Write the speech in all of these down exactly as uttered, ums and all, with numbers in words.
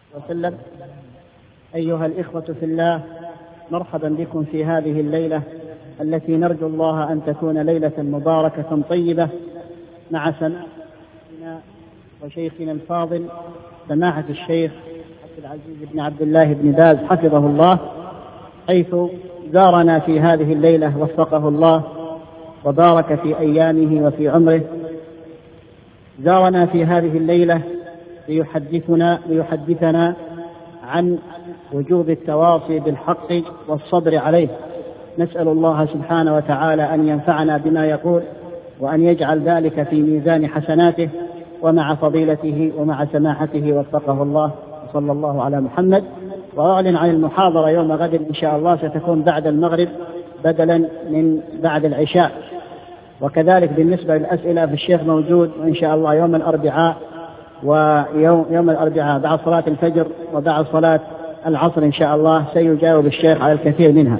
وسلم. أيها الإخوة في الله، مرحبا بكم في هذه الليلة التي نرجو الله أن تكون ليلة مباركة طيبة مع سماحتنا وشيخنا الفاضل سماحة الشيخ عبد العزيز بن عبد الله بن باز حفظه الله، حيث زارنا في هذه الليلة وفقه الله وبارك في أيامه وفي عمره. زارنا في هذه الليلة ليحدثنا, ليحدثنا عن وجوب التواصي بالحق والصبر عليه. نسأل الله سبحانه وتعالى أن ينفعنا بما يقول وأن يجعل ذلك في ميزان حسناته ومع فضيلته ومع سماحته وفقه الله. صلى الله على محمد. وأعلن عن المحاضرة يوم غد إن شاء الله ستكون بعد المغرب بدلا من بعد العشاء، وكذلك بالنسبة للأسئلة فالشيخ موجود وإن شاء الله يوم الأربعاء ويوم يوم الأربعاء بعد صلاة الفجر وبعد صلاة العصر إن شاء الله سيجاوب الشيخ على الكثير منها.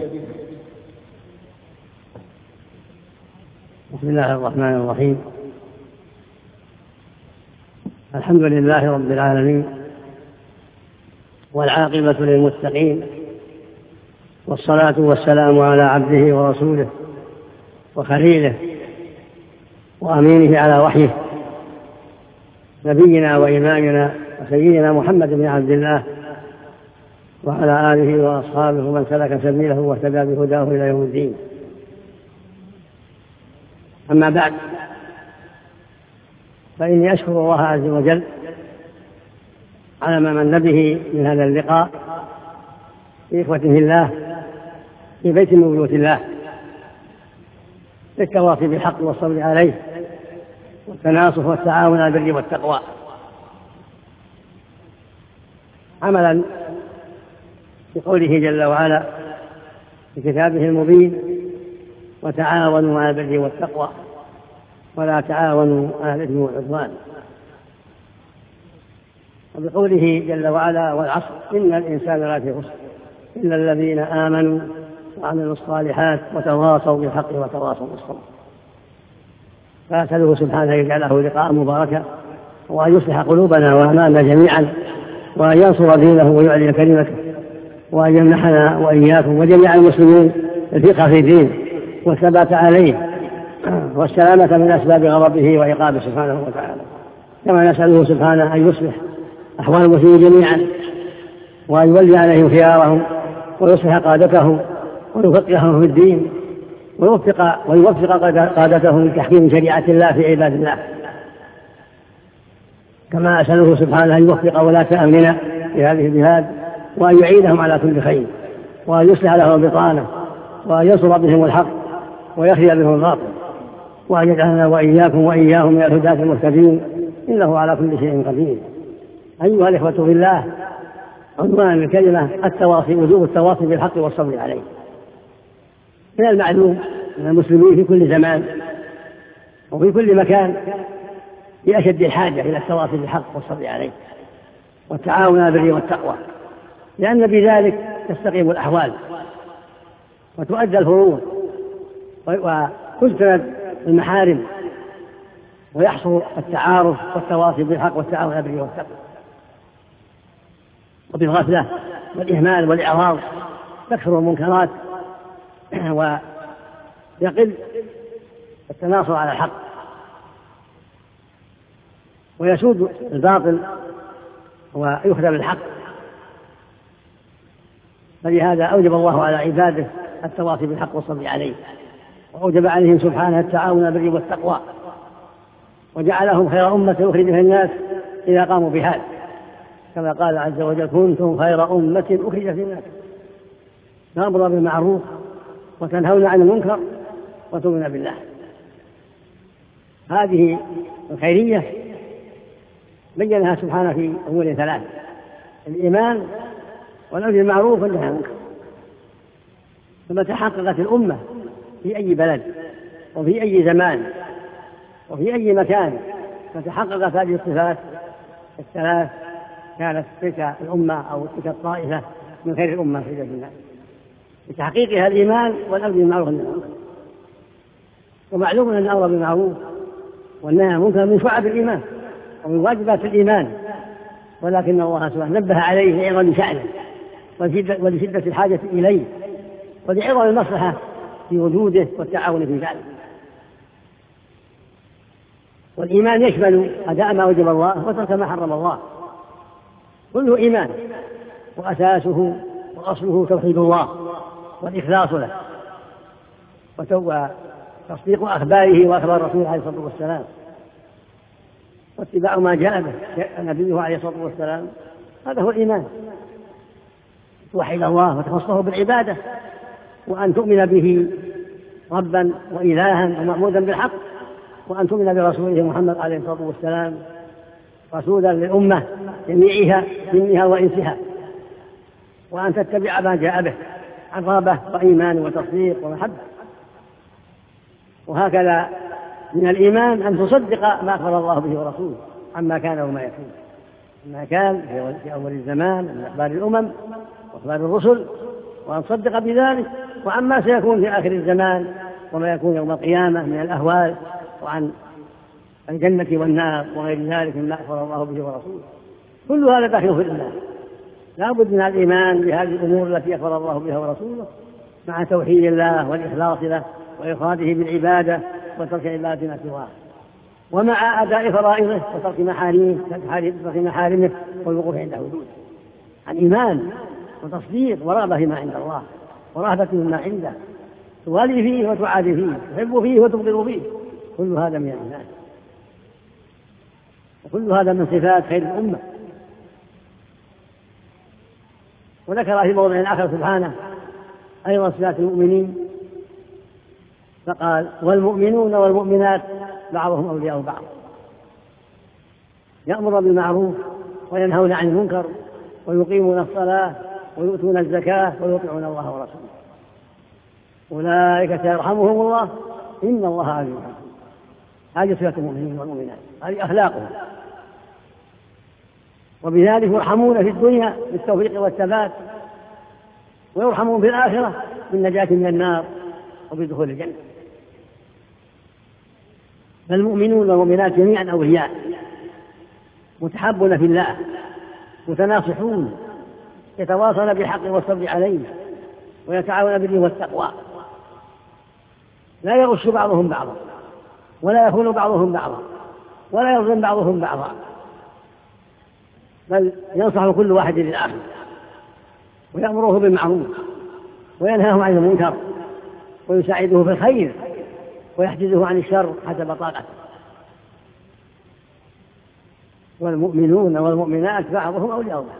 بسم الله الرحمن الرحيم. الحمد لله رب العالمين، والعاقبة للمتقين، والصلاة والسلام على عبده ورسوله وخليله وأمينه على وحيه نبينا وإمامنا وسيدنا محمد بن عبد الله وعلى آله وأصحابه ومن سلك سبيله واهتدى بهداه إلى يوم الدين. أما بعد، فإني أشكر الله عز وجل على ما من به من هذا اللقاء بإخوة في الله في بيت من بيوت الله، للتواصي بالحق والصبر عليه والتناصح والتعاون على البر والتقوى، عملا بقوله جل وعلا في كتابه المبين: وتعاونوا على البر والتقوى ولا تعاونوا على الإثم والعدوان. وبقوله جل وعلا: والعصر إن الإنسان لفي خسر إلا الذين آمنوا وعملوا الصالحات وتواصوا بالحق وتواصوا بالصبر. فأسأله سبحانه يجعله لقاء مباركا، وأن يصلح قلوبنا وأعمالنا جميعا، وأن ينصر دينه ويعلي كلمته، وأن يمنحنا وإياكم وجميع المسلمين الفقه في الدين والثبات عليه والسلامة من أسباب غضبه وعقابه سبحانه وتعالى. كما نسأله سبحانه أن يصلح أحوال المسلمين جميعا، وأن يولي عليهم خيارهم ويصلح قادتهم ويفقههم في الدين ويوفق ويوفق قادتهم لتحكيم شريعة الله في عباد الله. كما أسأله سبحانه أن يوفق ولاة أمرنا في هذه البلاد، وأن يعينهم على كل خير، وأن يصلح لهم بطانة، وأن ينصر بهم الحق ويخلي بهم الباطل، وأن يجعلنا وإياكم وإياهم من الهداة المهتدين، إنه على كل شيء قدير. أيها الإخوة في الله، عنوان الكلمة التواصي، وجوب التواصي بالحق والصبر عليه. من المعلوم أن المسلمين في كل زمان وفي كل مكان في أشد الحاجة إلى التواصي بالحق والصبر عليه والتعاون على البر والتقوى، لأن بذلك تستقيم الأحوال وتؤدى الفروض وتجتنب المحارم ويحصل التعارف والتواصي بالحق والتعاون على البر والتقوى. وبالغفلة والإهمال والإعراض تكثر المنكرات ويقل التناصر على الحق ويسود الباطل ويخدم الحق. فلهذا أوجب الله على عباده التواصي بالحق والصبر عليه، وأوجب عليهم سبحانه التعاون على البر والتقوى، وجعلهم خير أمة أخرجت للناس إذا قاموا بهذا، كما قال عز وجل: كنتم خير أمة أخرجت للناس تأمرون بالمعروف وتنهون عن المنكر وتؤمنون بالله. هذه الخيرية بينها سبحانه في أمور ثلاث: الإيمان والأمر بالمعروف والنهي عن المنكر. ثم تحققت الأمة في أي بلد وفي أي زمان وفي أي مكان فتحققت هذه الصفات الثلاث، كانت تلك الأمة أو تلك الطائفة من خير الأمة في ذات الله، بتحقيقها الإيمان والأمر بالمعروف والنهي عن المنكر. ومعلوم أن الأمر بالمعروف والنهي عن المنكر من شعب الإيمان ومن واجبات الإيمان، ولكن الله سبحانه نبه عليه لعظم شأنه ولشدة الحاجة إليه ولعظم المصلحة في وجوده والتعاون في ذلك. والإيمان يشمل أداء ما وجب الله وترك ما حرم الله، كله إيمان، وأساسه وأصله توحيد الله والإخلاص له وتصديق أخباره وأخبار رسوله عليه الصلاة والسلام واتباع ما جاء به نبيه عليه الصلاة والسلام. هذا هو الإيمان، توحد الله وتخصه بالعبادة وأن تؤمن به ربا وإلها ومعبودا بالحق، وأن تؤمن برسوله محمد عليه الصلاة والسلام رسولا للأمة جميعها جنها وإنسها، وأن تتبع ما جاء به عن رغبة وإيمان وتصديق ومحبة. وهكذا من الإيمان أن تصدق ما أخبر الله به ورسوله عما كان وما يكون، ما كان في أول الزمان من أخبار الأمم وأخبار الرسل، وأن تصدق بذلك، وعما سيكون في آخر الزمان وما يكون يوم القيامة من الأهوال وعن الجنة والنار وغير ذلك مما أخبر الله به ورسوله. كل هذا داخل في الإيمان. لا بد من الإيمان بهذه الأمور التي أخبر الله بها ورسوله مع توحيد الله والإخلاص له وإفراده بالعبادة وترك عبادة ما سواه، ومع أداء فرائضه وترك محارمه وترك محارمه والوقوف عند حدوده. الإيمان وتصديق ورغبة فيما عند الله ورهبة مما عنده، توالي فيه وتعادي فيه، تحب فيه وتبغض فيه، كل هذا من الإيمان، وكل هذا من صفات خير الأمة. وذكر في موضع آخر سبحانه أيضا صفات المؤمنين فقال: والمؤمنون والمؤمنات بعضهم أولياء بعض، يأمر بالمعروف وينهون عن المنكر ويقيمون الصلاة ويؤتون الزكاة ويطيعون الله ورسوله، أولئك سيرحمهم الله إن الله عليم حكيم. هذه صفات المؤمنين والمؤمنات، هذه أخلاقهم، وبذلك يرحمون في الدنيا بالتوفيق والثبات، ويرحمون في الآخرة بالنجاة من النار وبدخول الجنة. فالمؤمنون والمؤمنات جميعا أولياء متحابون في الله متناصحون يتواصون بالحق والصبر عليه ويتعاون بالبر والتقوى، لا يغش بعضهم بعضا ولا يخون بعضهم بعضا ولا يظلم بعضهم بعضا، بل ينصح كل واحد للآخر ويأمره بالمعروف وينهاه عن المنكر ويساعده في الخير ويحجزه عن الشر حسب طاقته. والمؤمنون والمؤمنات بعضهم أولياء بعض.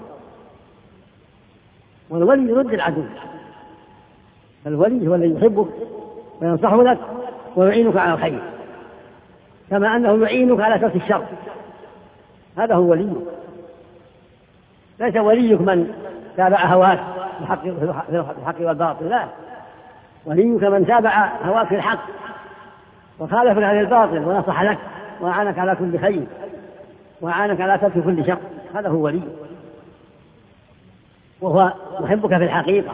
والولي يرد العدو، الولي هو الذي يحبك وينصح لك ويعينك على الخير، كما أنه يعينك على ترك الشر. هذا هو ولي، ليس وليك من تابع هواك في الحق والباطل، لا، وليك من تابع هواك في الحق وخالفك عن الباطل ونصح لك وأعانك على كل خير وأعانك على ترك كل شر. هذا هو ولي، وهو محبك في الحقيقة.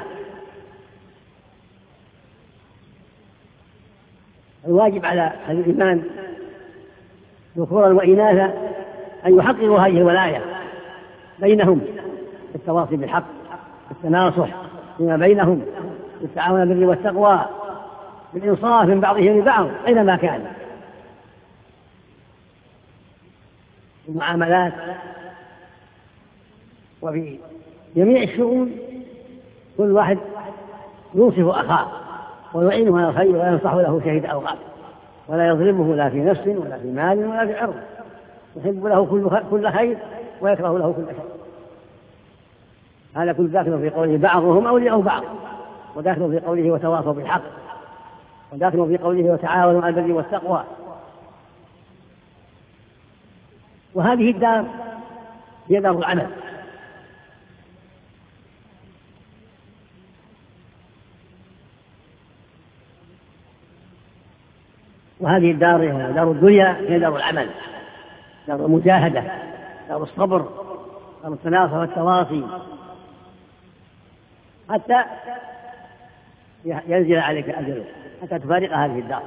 الواجب على أهل الإيمان ذكورا وإناثا أن يحققوا هذه الولاية بينهم بالتواصي بالحق، بالتناصح فيما بينهم، بالتعاون بالبر والتقوى، بالإنصاف من بعضهم لبعض أينما كان، المعاملات وفي جميع الشؤون. كل واحد يوصف أخاه ويعينه على الخير وينصح له شهيد أو غاب، ولا يظلمه لا في نفس ولا في مال ولا في عرض، يحب له كل خير ويكره له كل شر. هذا كل داخل في قوله بعضهم أولياء بعض، وداخل في قوله وتواصوا بالحق، وداخل في قوله وتعاونوا على البر والتقوى. وهذه الدار هي دار العمل، وهذه الدار هي دار الدنيا، هي دار العمل، دار المجاهدة، دار الصبر، دار التناصح والتواصي، حتى ينزل عليك أجله، حتى تفارق هذه الدار.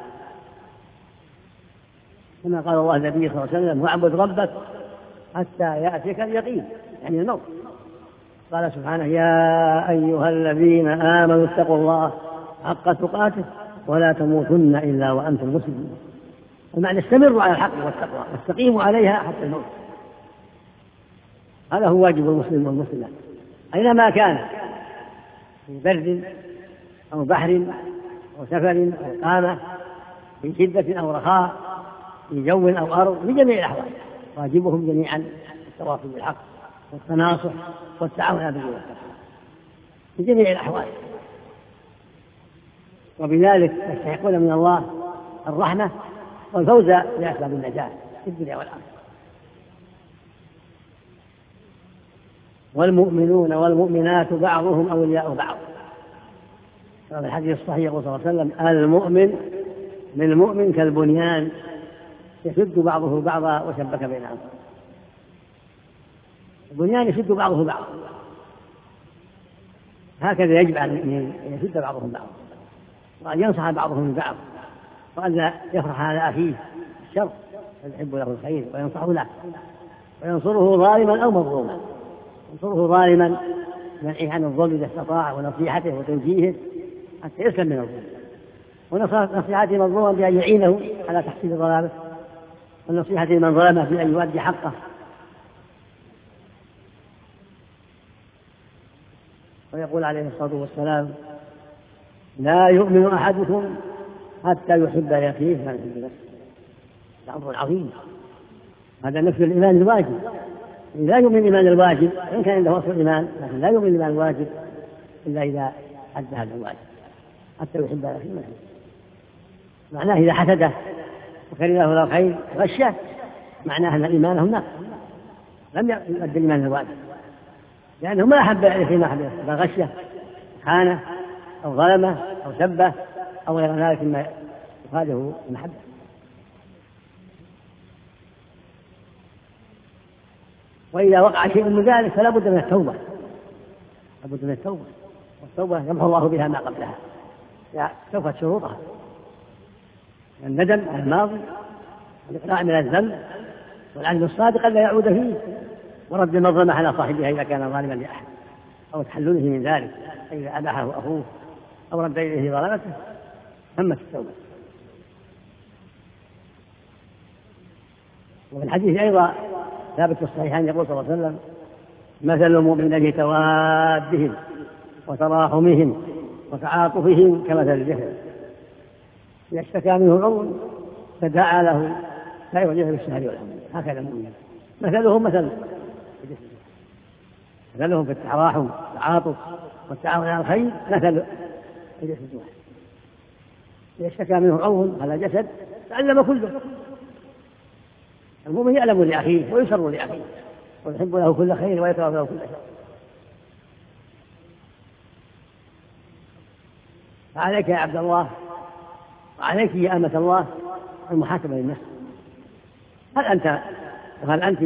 كما قال الله النبي صلى الله عليه وسلم: واعبد ربك حتى يأتيك اليقين. يعني الموت. قال سبحانه يا أيها الذين آمنوا اتقوا الله حق تقاته ولا تموتن إلا وأنتم مسلمون. المعنى استمروا على الحق والتقوى واستقيموا عليها حتى الموت. هذا هو واجب المسلم والمسلمة أينما كان، في برد أو بحر أو سفر أو قامة، في شدة أو رخاء، في جو أو أرض، في جميع الأحوال واجبهم جميعا التواصي بالحق والتناصح والتعاون على البر والتقوى في جميع الأحوال. وبذلك يستحقون من الله الرحمة والفوز بأسباب النجاة في الدنيا والآخرة. والمؤمنون والمؤمنات بعضهم أولياء بعض. في الحديث الصحيح يقول صلى الله عليه وسلم المؤمن للمؤمن كالبنيان يشد بعضه بعضا وشبك بينهم. البنيان يشد بعضه بعضا، هكذا يجب على المؤمنين أن يشد بعضهم بعضا وأن ينصح بعضهم ببعض وأن لا يفرح على أخيه الشر بل يحب له الخير وينصحه له وينصره ظالما أو مظلوما. ينصره ظالما منعه عن الظلم إذا استطاع ونصيحته وتوجيهه حتى يسلم من الظلم، ونصيحته مظلوما بأن يعينه على تحصيل ظلامه، ونصيحته من ظلمه بأن يؤدي حقه. ويقول عليه الصلاة والسلام لا يؤمن أحدكم حتى يحب لأخيه ما يحب نفسه. هذا أمر عظيم، هذا نفي الإيمان الواجب. لا يؤمن الإيمان الواجب إن كان عنده وصف الإيمان، لكن لا يؤمن الإيمان الواجب إلا إذا أدى هذا الواجب حتى يحب لأخيه ما يحب. معناه إذا حسده وكره له الخير غشه، معناه أن إيمانه ناقص، لم يؤدي الإيمان الواجب، لأنه ما أحب لأخيه ما أحب، بل غشه خانه أو ظلمه أو سبه أو غير ذلك مما يخالفه المحبة. وإذا وقع شيء من ذلك فلا بد من التوبة، لا بد من التوبة، والتوبة يمحو الله بها ما قبلها، توبة شروطها الندم على الماضي والإقلاع من الذنب والعزم الصادق ألا يعود فيه، ورد المظلمة على صاحبها إذا كان ظالما لأحد، أو تحلله من ذلك إذا أباحه أخوه أو رد إليه ظلمته، تمت التوبة. وفي الحديث أيضا ثابت في الصحيحين يقول صلى الله عليه وسلم مثل المؤمنين في توادهم وتراحمهم وتعاطفهم كمثل الجسد إذا اشتكى منه عضو تداعى له سائر الجسد بالسهر والحمد. هكذا المؤمن مثلهم مثل مثلهم في التراحم والتعاطف والتعاون على الخير مثل الجسد الواحد. إذا اشتكى منه عضو على جسد تعلم كله. المؤمن يعلم لأخيه ويسر لأخيه ويحب له كل خير ويكره له كل شر. فعليك يا عبد الله وعليك يا أمة الله المحاسبة للنفس. هل أنت وهل أنت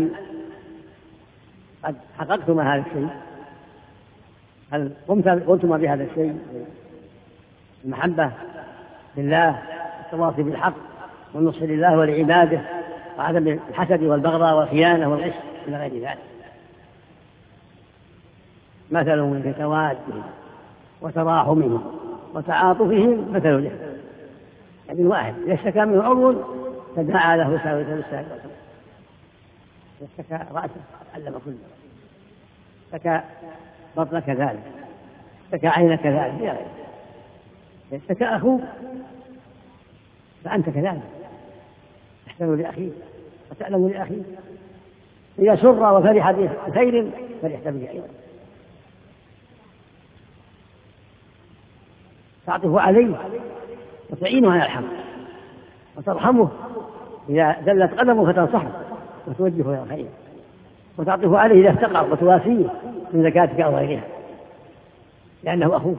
قد حققتما هذا الشيء؟ هل قمتما بهذا الشيء؟ المحبة لله والتواصي بالحق والنصح لله ولعباده وعدم الحسد والبغضاء والخيانة والغش إلى غير ذلك. مثلهم في توادهم وتراحمهم وتعاطفهم مثل الجسد، يعني الواحد إذا اشتكى منه عضو تداعى له سائر الجسد، إذا اشتكى رأسه تعلم كله، اشتكى بطنك كذلك، اشتكى عينك كذلك، إلى غيره. إذا اشتكى أخوك فأنت كذلك تحسن لأخيك وتعلم لأخيك. إذا سر وفرح بخير فرحت به أيضا، تعطف عليه وتعينه على الحق وترحمه إذا زلت قدمه فتنصحه وتوجهه إلى الخير، وتعطف عليه إذا افتقر وتواسيه من زكاتك أو غيرها لأنه أخوك.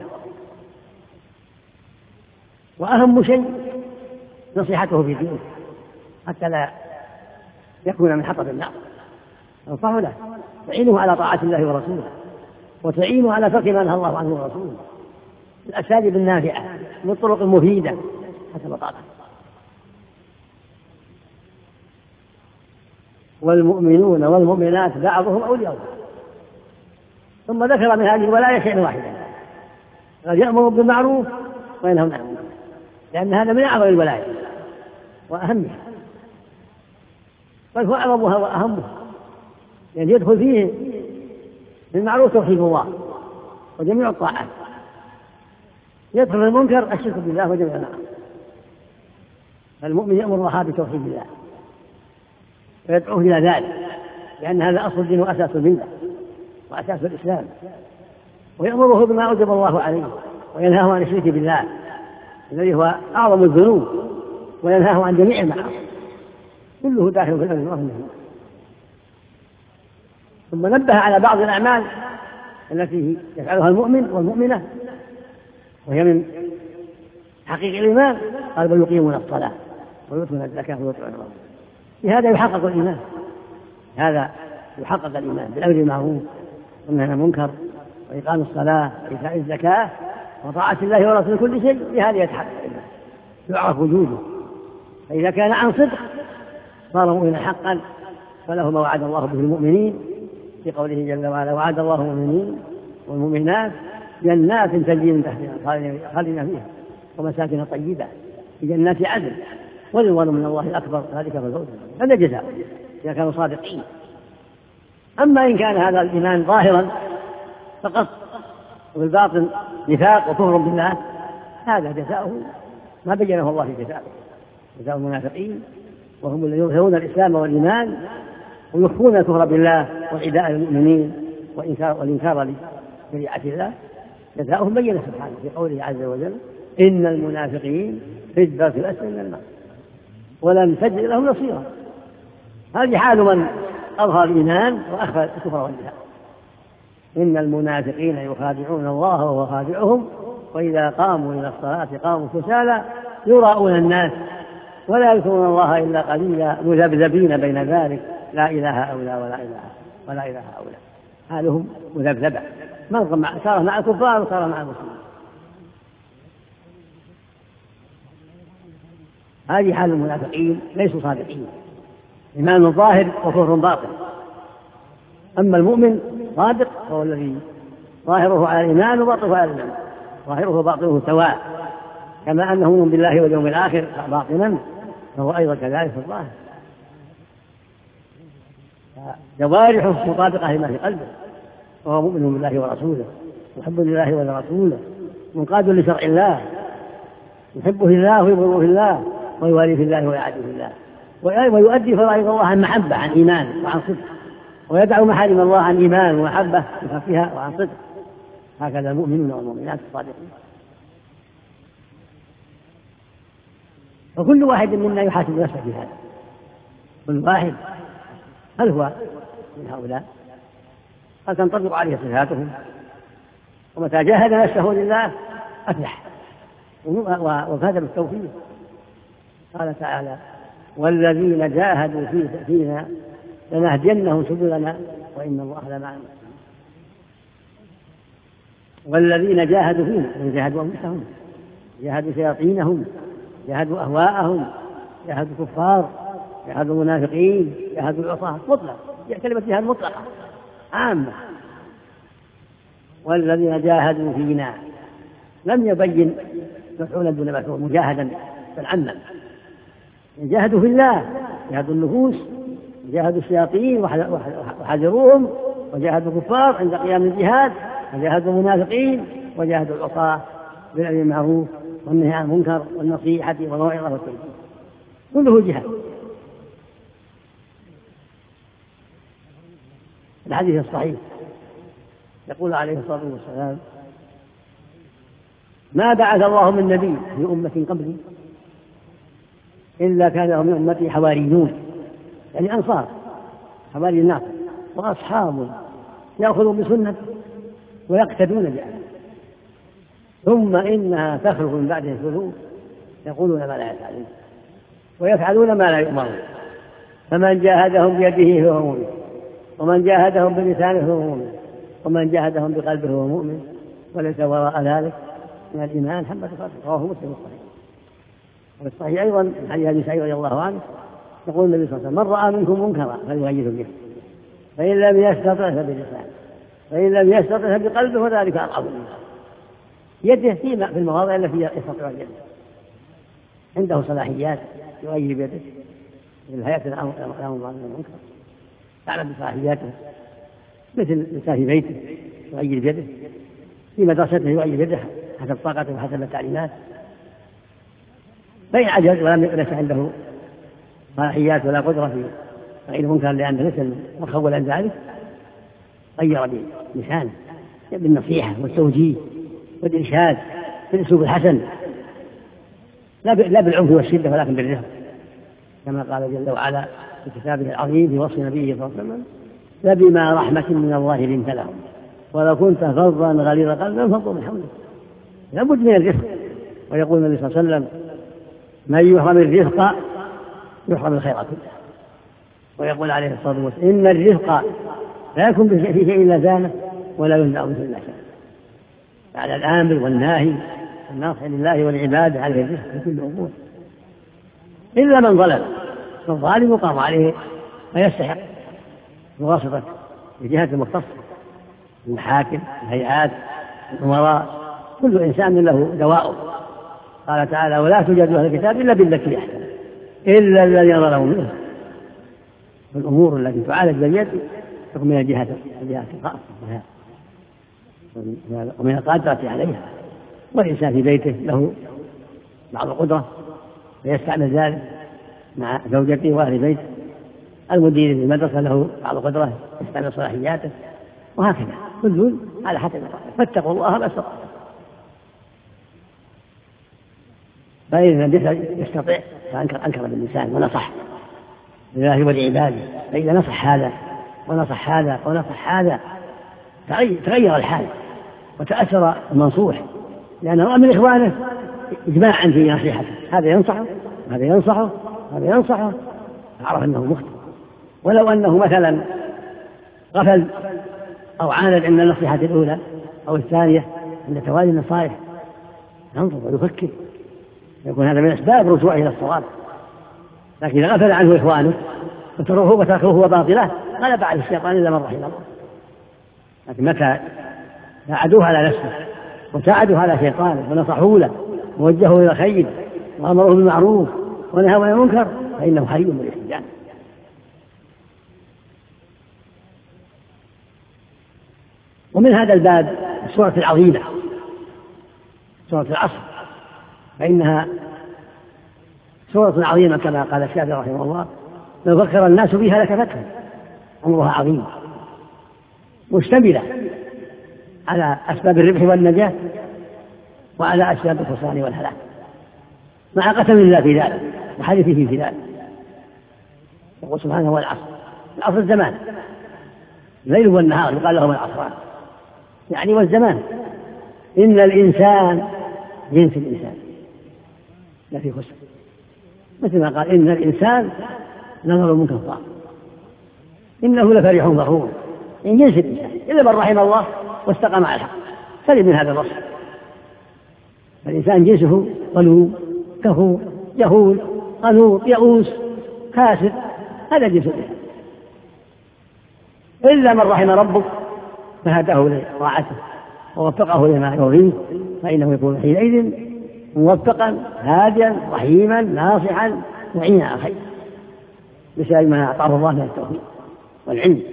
وأهم شيء نصيحته في دينه حتى لا يكون من حطب النار. تنصحه له، تعينه على طاعة الله ورسوله، وتعينه على ترك ما نهى الله عنه ورسوله بالأساليب النافعة والطرق المفيدة حسب طاعته. والمؤمنون والمؤمنات بعضهم أولياء بعض. ثم ذكر من هذه الولاية شيئا واحدا، قد يأمر بالمعروف وينهى عن المنكر، لأن هذا من أعظم الولاية وأهمها، بل هو أعظمها وأهمها، لأن يعني يدخل فيه بالمعروف توحيد الله وجميع الطاعات، يدخل في المنكر الشرك بالله وجميع النعم. فالمؤمن يأمر الله بتوحيد الله ويدعوه إلى ذلك، لأن هذا أصل الدين وأساس الملة وأساس الإسلام، ويأمره بما أوجب الله عليه وينهاه عن الشرك بالله الذي هو أعظم الذنوب، وينهاه عن جميع المعاصي، كله داخل في الأمر والنهي. ثم نبه على بعض الأعمال التي يفعلها المؤمن والمؤمنة وهي من حقيقة الإيمان، قال ويقيمون الصلاة ويؤتون الزكاة ويطيعون الله. بهذا يحقق الإيمان، هذا يحقق الإيمان بالأمر بالمعروف والنهي عن المنكر وإقام الصلاة وإيتاء الزكاة وطاعة الله ورسوله كل شيء، بهذا يتحقق الإيمان، يعرف وجوده. فإذا كان عن صدق صار مؤمنا حقا، فله ما وعد الله به المؤمنين في قوله جل وعلا وعد الله المؤمنين والمؤمنات جنات تجري من تحتها خالدين فيها ومساكن طيبة في جنات عدن ورضوان من الله أكبر، ذلك هو الفوز، هذا جزاء إذا كانوا صادقين. أما إن كان هذا الإيمان ظاهرا فقط وبالباطن نفاق وكفر بالله، هذا جزاؤه ما بينه الله في جزاؤه، جزاء المنافقين وهم الذين يظهرون الإسلام والإيمان ويخفون الكفر بالله والعداء للمؤمنين والإنكار لشريعة الله، جزاؤهم بين سبحانه في قوله عز وجل إن المنافقين في الدرك الأسفل من النار ولن تجد لهم نصيرا. هذه حال من أظهر الإيمان وأخفى الكفر والنفاق. إن المنافقين يخادعون الله وهو خادعهم وإذا قاموا إلى الصلاة قاموا كسالى يراءون الناس ولا يذكرون الله إلا قليلا مذبذبين بين ذلك لا إله هؤلاء ولا إله ولا إله هؤلاء، حالهم مذبذبة، صار مع الكفار وصار مع المسلمين. هذه حال المنافقين، ليسوا صادقين، إيمان ظاهر وكفر باطن. أما المؤمن صادق فهو الذي ظاهره على الإيمان وباطنه على الإيمان، ظاهره وباطنه سواء، كما أنه مؤمن بالله واليوم الآخر باطنا فهو أيضا كذلك في الظاهر. جوارحه مطابقة لما في قلبه، وهو مؤمن بالله ورسوله محب لله ولرسوله منقاد لشرع الله، يحبه الله ويبغضه الله ويواليه في الله ويعاديه في الله، ويؤدي فرائض الله عن محبة عن إيمان وعن صدق، ويدع محارم الله عن إيمان ومحبة بخفها وعن صدق. هكذا المؤمنون والمؤمنات الصادقين. وكل واحد منا يحاسب نفسه في هذا، كل واحد هل هو من هؤلاء؟ هل تنطبق عليه صفاتهم؟ ومتى جاهد نفسه لله أفلح وفاز بالتوفيق. قال تعالى والذين جاهدوا فينا لنهدينهم سبلنا وإن الله لمع المحسنين. والذين جاهدوا فينا يعني جاهدوا أنفسهم، جاهدوا شياطينهم، جاهدوا أهواءهم، جاهدوا كفار، جاهدوا منافقين، جاهدوا العصاة، مطلق، كلمة جهاد مطلقة عامة. والذين جاهدوا فينا لم يبين مفعولا دون مفعول، مجاهدا بالعمل، جاهدوا في الله، جاهدوا النفوس، جاهدوا الشياطين وحذروهم، وجاهدوا الكفار عند قيام الجهاد، وجاهدوا المنافقين، وجاهدوا العصاة بالأمر بالمعروف والنهي عن المنكر والنصيحة والموعظة والتوجيه، كله جهاد. الحديث الصحيح يقول عليه الصلاة والسلام ما بعث الله من نبي في أمة قبلي إلا كان لهم من أمتي حواريون، يعني أنصار حواري الناس وأصحاب يأخذون بسنة ويقتدون بها، ثم إنها تخلق من بعدهم خلوف يقولون ما لا يفعلون ويفعلون ما لا يؤمرون، فمن جاهدهم بيده فهو مؤمن، ومن جاهدهم بلسانه فهو مؤمن، ومن جاهدهم بقلبه فهو مؤمن، وليس وراء ذلك من الإيمان حبة خردل. رواه مسلم الصحيح. وفي الصحيح أيضا من حديث أبي سعيد رضي الله عنه يقول النبي صلى الله عليه وسلم من رأى منكم منكرا فليغيره بيده، فإن لم يستطع فبلسانه، فإن لم يستطع بقلبه وذلك أضعف الإيمان. يده في المواضع التي يستطيع يده، عنده صلاحيات يغير بيده في الحياة الأمر والمنكر، يعلم بصلاحياته، مثل الإنسان في بيته يغير بيده، في مدرسته يغير بيده حسب طاقته وحسب التعليمات. فإن عجز ولم ليس عنده صلاحيات ولا قدرة في تغيير المنكر لأنه مثل مخول عن ذلك، غير بلسانه بالنصيحة والتوجيه والإرشاد بالأسلوب الحسن، لا بالعنف والشدة ولكن بالرفق، كما قال جل وعلا في كتابه العظيم في وصف نبيه صلى الله عليه وسلم: فبما رحمة من الله لنت لهم ولو كنت فظا غليظ قلبا فانفضوا من حولك. لابد من الرفق. ويقول النبي صلى الله عليه وسلم: من يحرم الرفق يحرم الخير كله. ويقول عليه الصلاة والسلام: إن الرفق لا يكون في شيء إلا زانه ولا يمنع به إلا شأنه. على الآمر والناهي الناصح لله والعباد عليه الرفق في كل أمور، إلا من ظلم. فالظالم يقام عليه ويستحق بواسطة الجهات المختصة، المحاكم، الهيئات، الأمراء، كل إنسان له دواء. قال تعالى: ولا تجادلوا أهل الكتاب إلا بالتي أحسن إلا الذين ظلموا منهم. الأمور التي تعالج باليد تكون من الجهات الجهات الخاصة ومن القادرة عليها. والإنسان في بيته له بعض القدرة فيستعمل ذلك مع زوجته وأهل بيته. المدير في المدرسة له بعض القدرة يستعمل صلاحياته، وهكذا كل على حسب القدرة. فاتقوا الله ما استطعتم. فإذا لم يستطيع فأنكر أنكر باللسان ونصح لله ولعباده. فإذا نصح هذا ونصح هذا ونصح هذا تغير الحال وتأثر المنصوح، لأنه من إخوانه إجماعا في نصيحته، هذا ينصحه هذا ينصحه هذا ينصحه، عرف أنه مخطئ. ولو أنه مثلا غفل أو عاند عند النصيحة الأولى أو الثانية عند توالي النصائح ينظر ويفكر، يكون هذا من أسباب رجوعه إلى الصواب. لكن إذا غفل عنه إخوانه وتركوه وتركوه وباطله غلب على الشيطان إلا من رحم الله. لكن متى ساعدوه على نفسه وساعدوه على شيطانه ونصحوا له ووجهوا إلى خير وأمروه بالمعروف ونهوا عن المنكر فإنه حري بالاستجابة. ومن هذا الباب السورة العظيمة سورة العصر، فإنها سورة عظيمة كما قال الشافعي رحمه الله: لو فكر الناس بها لكفتهم. أمرها عظيم مشتملة على أسباب الربح والنجاة وعلى أسباب الخسران والهلاك، مع قسم الله في ذلك وحديثه في ذلك. يقول سبحانه: هو العصر. العصر الزمان، الليل والنهار يقال لهم العصران، يعني والزمان. إن الإنسان جنس الإنسان لفي خسر، مثل ما قال: إن الإنسان لظلوم كفار إنه لفرح فخور. إن جنس الإنسان إلا من رحم الله واستقام على الحق سلم من هذا الوصف. فالإنسان جنسه ظلوم كفور جهول قنوط يئوس كاسر، هذا جنس الإنسان. إلا من رحم ربك فهداه لطاعته ووفقه لما يرضيه فإنه يكون حينئذ موفقا هاديا رحيما ناصحا معينا على الخير بسبب ما أعطاه الله من التوفيق والعلم.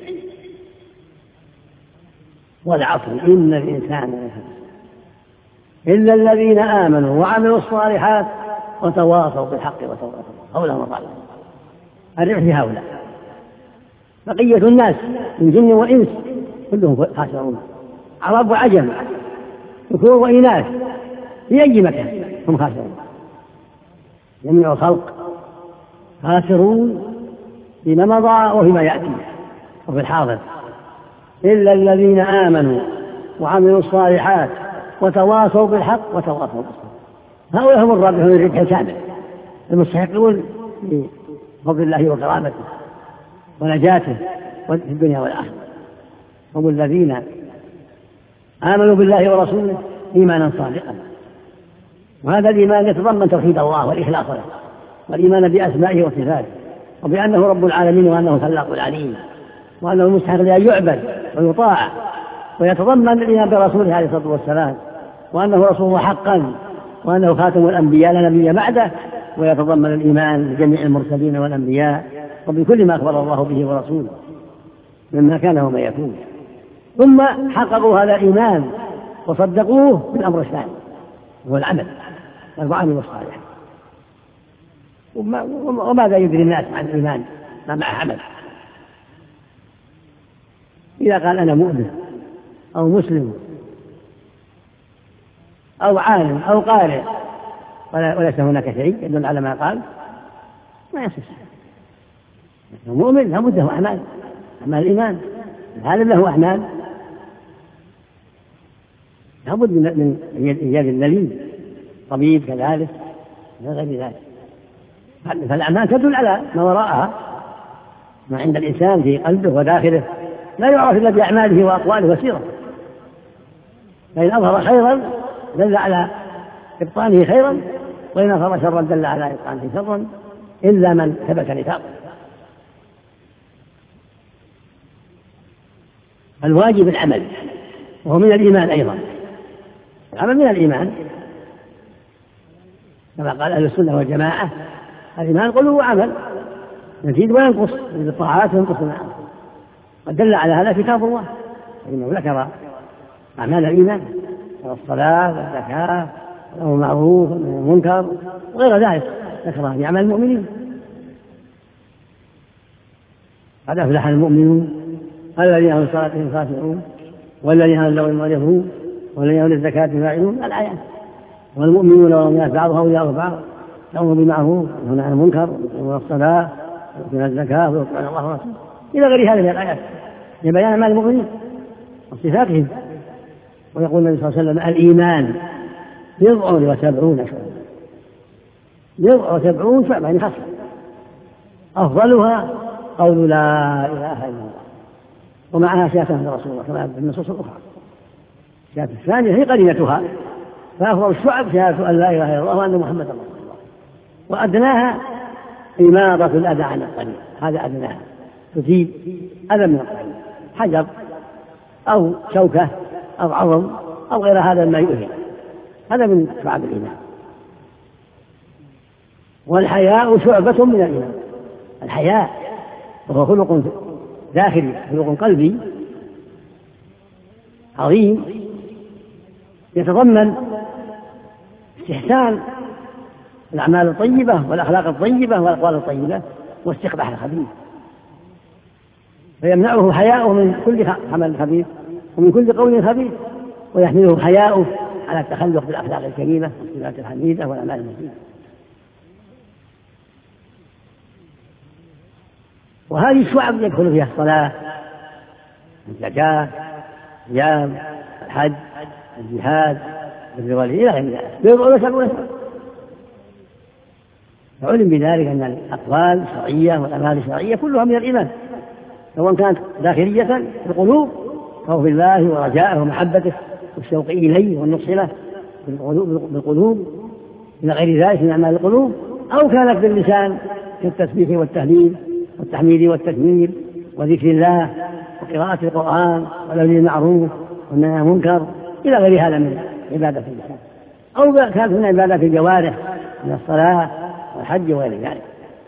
والعصر إن الإنسان لفي إلا الذين آمنوا وعملوا الصالحات وتواصوا بالحق وتواصوا هؤلاء مطالب الربح في هؤلاء. بقية الناس من جن وإنس كلهم خاسرون، عرب وعجم ذكور وإناث في أي مكان هم خاسرون. جميع الخلق خاسرون فيما مضى وفيما يأتي وفي الحاضر. إلا الذين آمنوا وعملوا الصالحات وتواصوا بالحق وتواصوا بالصبر، هؤلاء هم الرابحون الربح الكامل المستحقون لفضل الله وكرامته ونجاته في الدنيا والآخرة. هم الذين آمنوا بالله ورسوله إيمانا صادقا، وهذا الإيمان يتضمن توحيد الله والإخلاص له والإيمان بأسمائه وصفاته وبأنه رب العالمين وأنه خلاق العليم وأنه مستحق لأن يعبد ويطاع ويتضمن الإيمان برسوله عليه الصلاة والسلام وأنه رسول حقا وأنه خاتم الأنبياء لا نبي بعده، ويتضمن الإيمان بجميع المرسلين والأنبياء وبكل ما أخبر الله به ورسوله مما كان وما يكون. ثم حققوا هذا الإيمان وصدقوه بالأمر الثاني هو العمل والعمل الصالح. وماذا يدري الناس عن الإيمان ما مع عمل؟ إذا قال أنا مؤمن أو مسلم أو عالم أو قارئ وليس هناك شيء يدل على ما قال ما يصح. المؤمن لابد له أعمال، أعمال الإيمان، العالم له أعمال، لابد من إيجاد الدليل، طبيب كذلك لا غير ذلك. فالأعمال تدل على ما وراءها، ما عند الإنسان في قلبه وداخله لا يعرف إلا بأعماله وأقواله وسيرته. فإن أظهر خيرا دل على إبطانه خيرا، وإن أظهر شرا دل على إبطانه شرا، إلا من ثبت نفاقه. الواجب العمل وهو من الإيمان أيضا. العمل من الإيمان كما قال أهل السنة والجماعة الإيمان قوله وعمل، يزيد وينقص، يزيد الطاعات وينقص الأعمال. قد دل على هذا كتاب الله فإنه ذكر أعمال الإيمان الصلاة والزكاة والأمر بالمعروف والنهي عن المنكر وغير ذلك ذكرها في أعمال المؤمنين. قد أفلح المؤمنون الذين هم صلاتهم خاشعون والذين هم للغو معرضون والذين هم للزكاة فاعلون الآيات. والمؤمنون والمؤمنات بعضهم أولياء بعض يأمرون بالمعروف وينهون عن المنكر ويقيمون الصلاة ويؤتون الزكاة ويطيعون الله ورسوله إلى غير هذه الآيات لبيان أعمال المؤمنين وصفاتهم. ويقول النبي صلى الله عليه وسلم الإيمان بضع وسبعون شعبة، بضع وسبعون شعبة يعني خاصة، أفضلها قول لا إله إلا الله ومعها شهادة من رسول الله كما في النصوص الأخرى. الشهادة الثانية هي قرينتها، فأفضل الشعب شهادة أن لا إله إلا الله وأن محمدا رسول الله، وأدناها إماطة الأذى عن الطريق، هذا أدناها تزيل أذى من الطريق، حجر أو شوكة أو عظم أو غير هذا ما يؤذي، هذا من شعب الإيمان. والحياء شعبة من الإيمان، الحياء وهو خلق داخلي خلق قلبي عظيم يتضمن استحسان الأعمال الطيبة والأخلاق الطيبة والأقوال الطيبة واستقباح الخبيث، فيمنعه حياؤه من كل عمل خبيث ومن كل قول خبيث، ويحمله حياؤه على التخلق بالأخلاق الكريمة والصفات الحميدة والأعمال المفيدة. وهذه الشعب يدخل فيها الصلاة، الزكاة، الصيام، الحج، الجهاد، الرواية إلى غير ذلك، بيضع وسبعون شعب. فعلم بذلك أن الأقوال الشرعية والأعمال الشرعية كلها من الإيمان، سواء كانت داخلية في القلوب خوف الله ورجاءه ومحبته والشوق إليه والنصح له بالقلوب إلى غير ذلك من أعمال القلوب، أو كانت باللسان كالتسبيح والتهليل والتحميد والتكبير وذكر الله وقراءة القرآن والأمر بالمعروف والنهي عن المنكر إلى غير هذا من عبادة اللسان، أو كانت من عبادة الجوارح من الصلاة والحج وغير ذلك.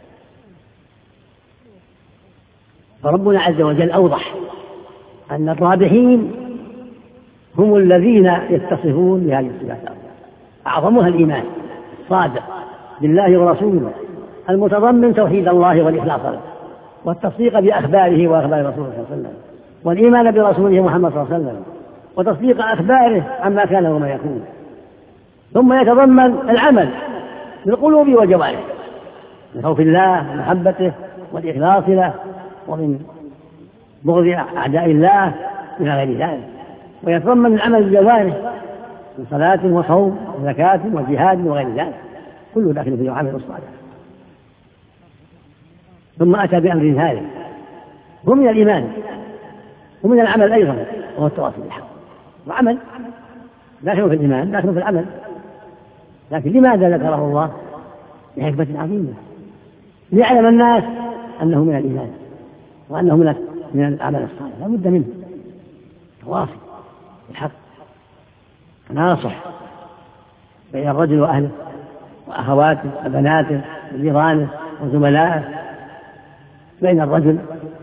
فربنا عز وجل أوضح أن الرابحين هم الذين يتصفون بهذه الصفات، أعظمها الإيمان الصادق بالله ورسوله المتضمن توحيد الله والإخلاص له والتصديق بأخباره وأخبار رسوله صلى الله عليه وسلم، والإيمان برسوله محمد صلى الله عليه وسلم وتصديق أخباره عما كان وما يكون. ثم يتضمن العمل بالقلوب والجوارح من خوف الله ومحبته والإخلاص له ومن بغض أعداء الله إلى غير ذلك. ويتضمن العمل بالجوارح من صلاة وصوم وزكاة وجهاد وغير ذلك، كله داخل في العمل الصالح. ثم أتى بأمر ثالث هو من الإيمان ومن العمل أيضا، وهو التواصي بالحق. وعمل داخل في الإيمان داخل في العمل، لكن لماذا ذكره الله؟ لحكمة عظيمة، ليعلم الناس أنه من الإيمان وأنه من من العمل الصالح لا بد منه تواصي الحق، ناصح بين الرجل وأهله وأخواته وبناته وجيرانه وزملائه، بين الرجل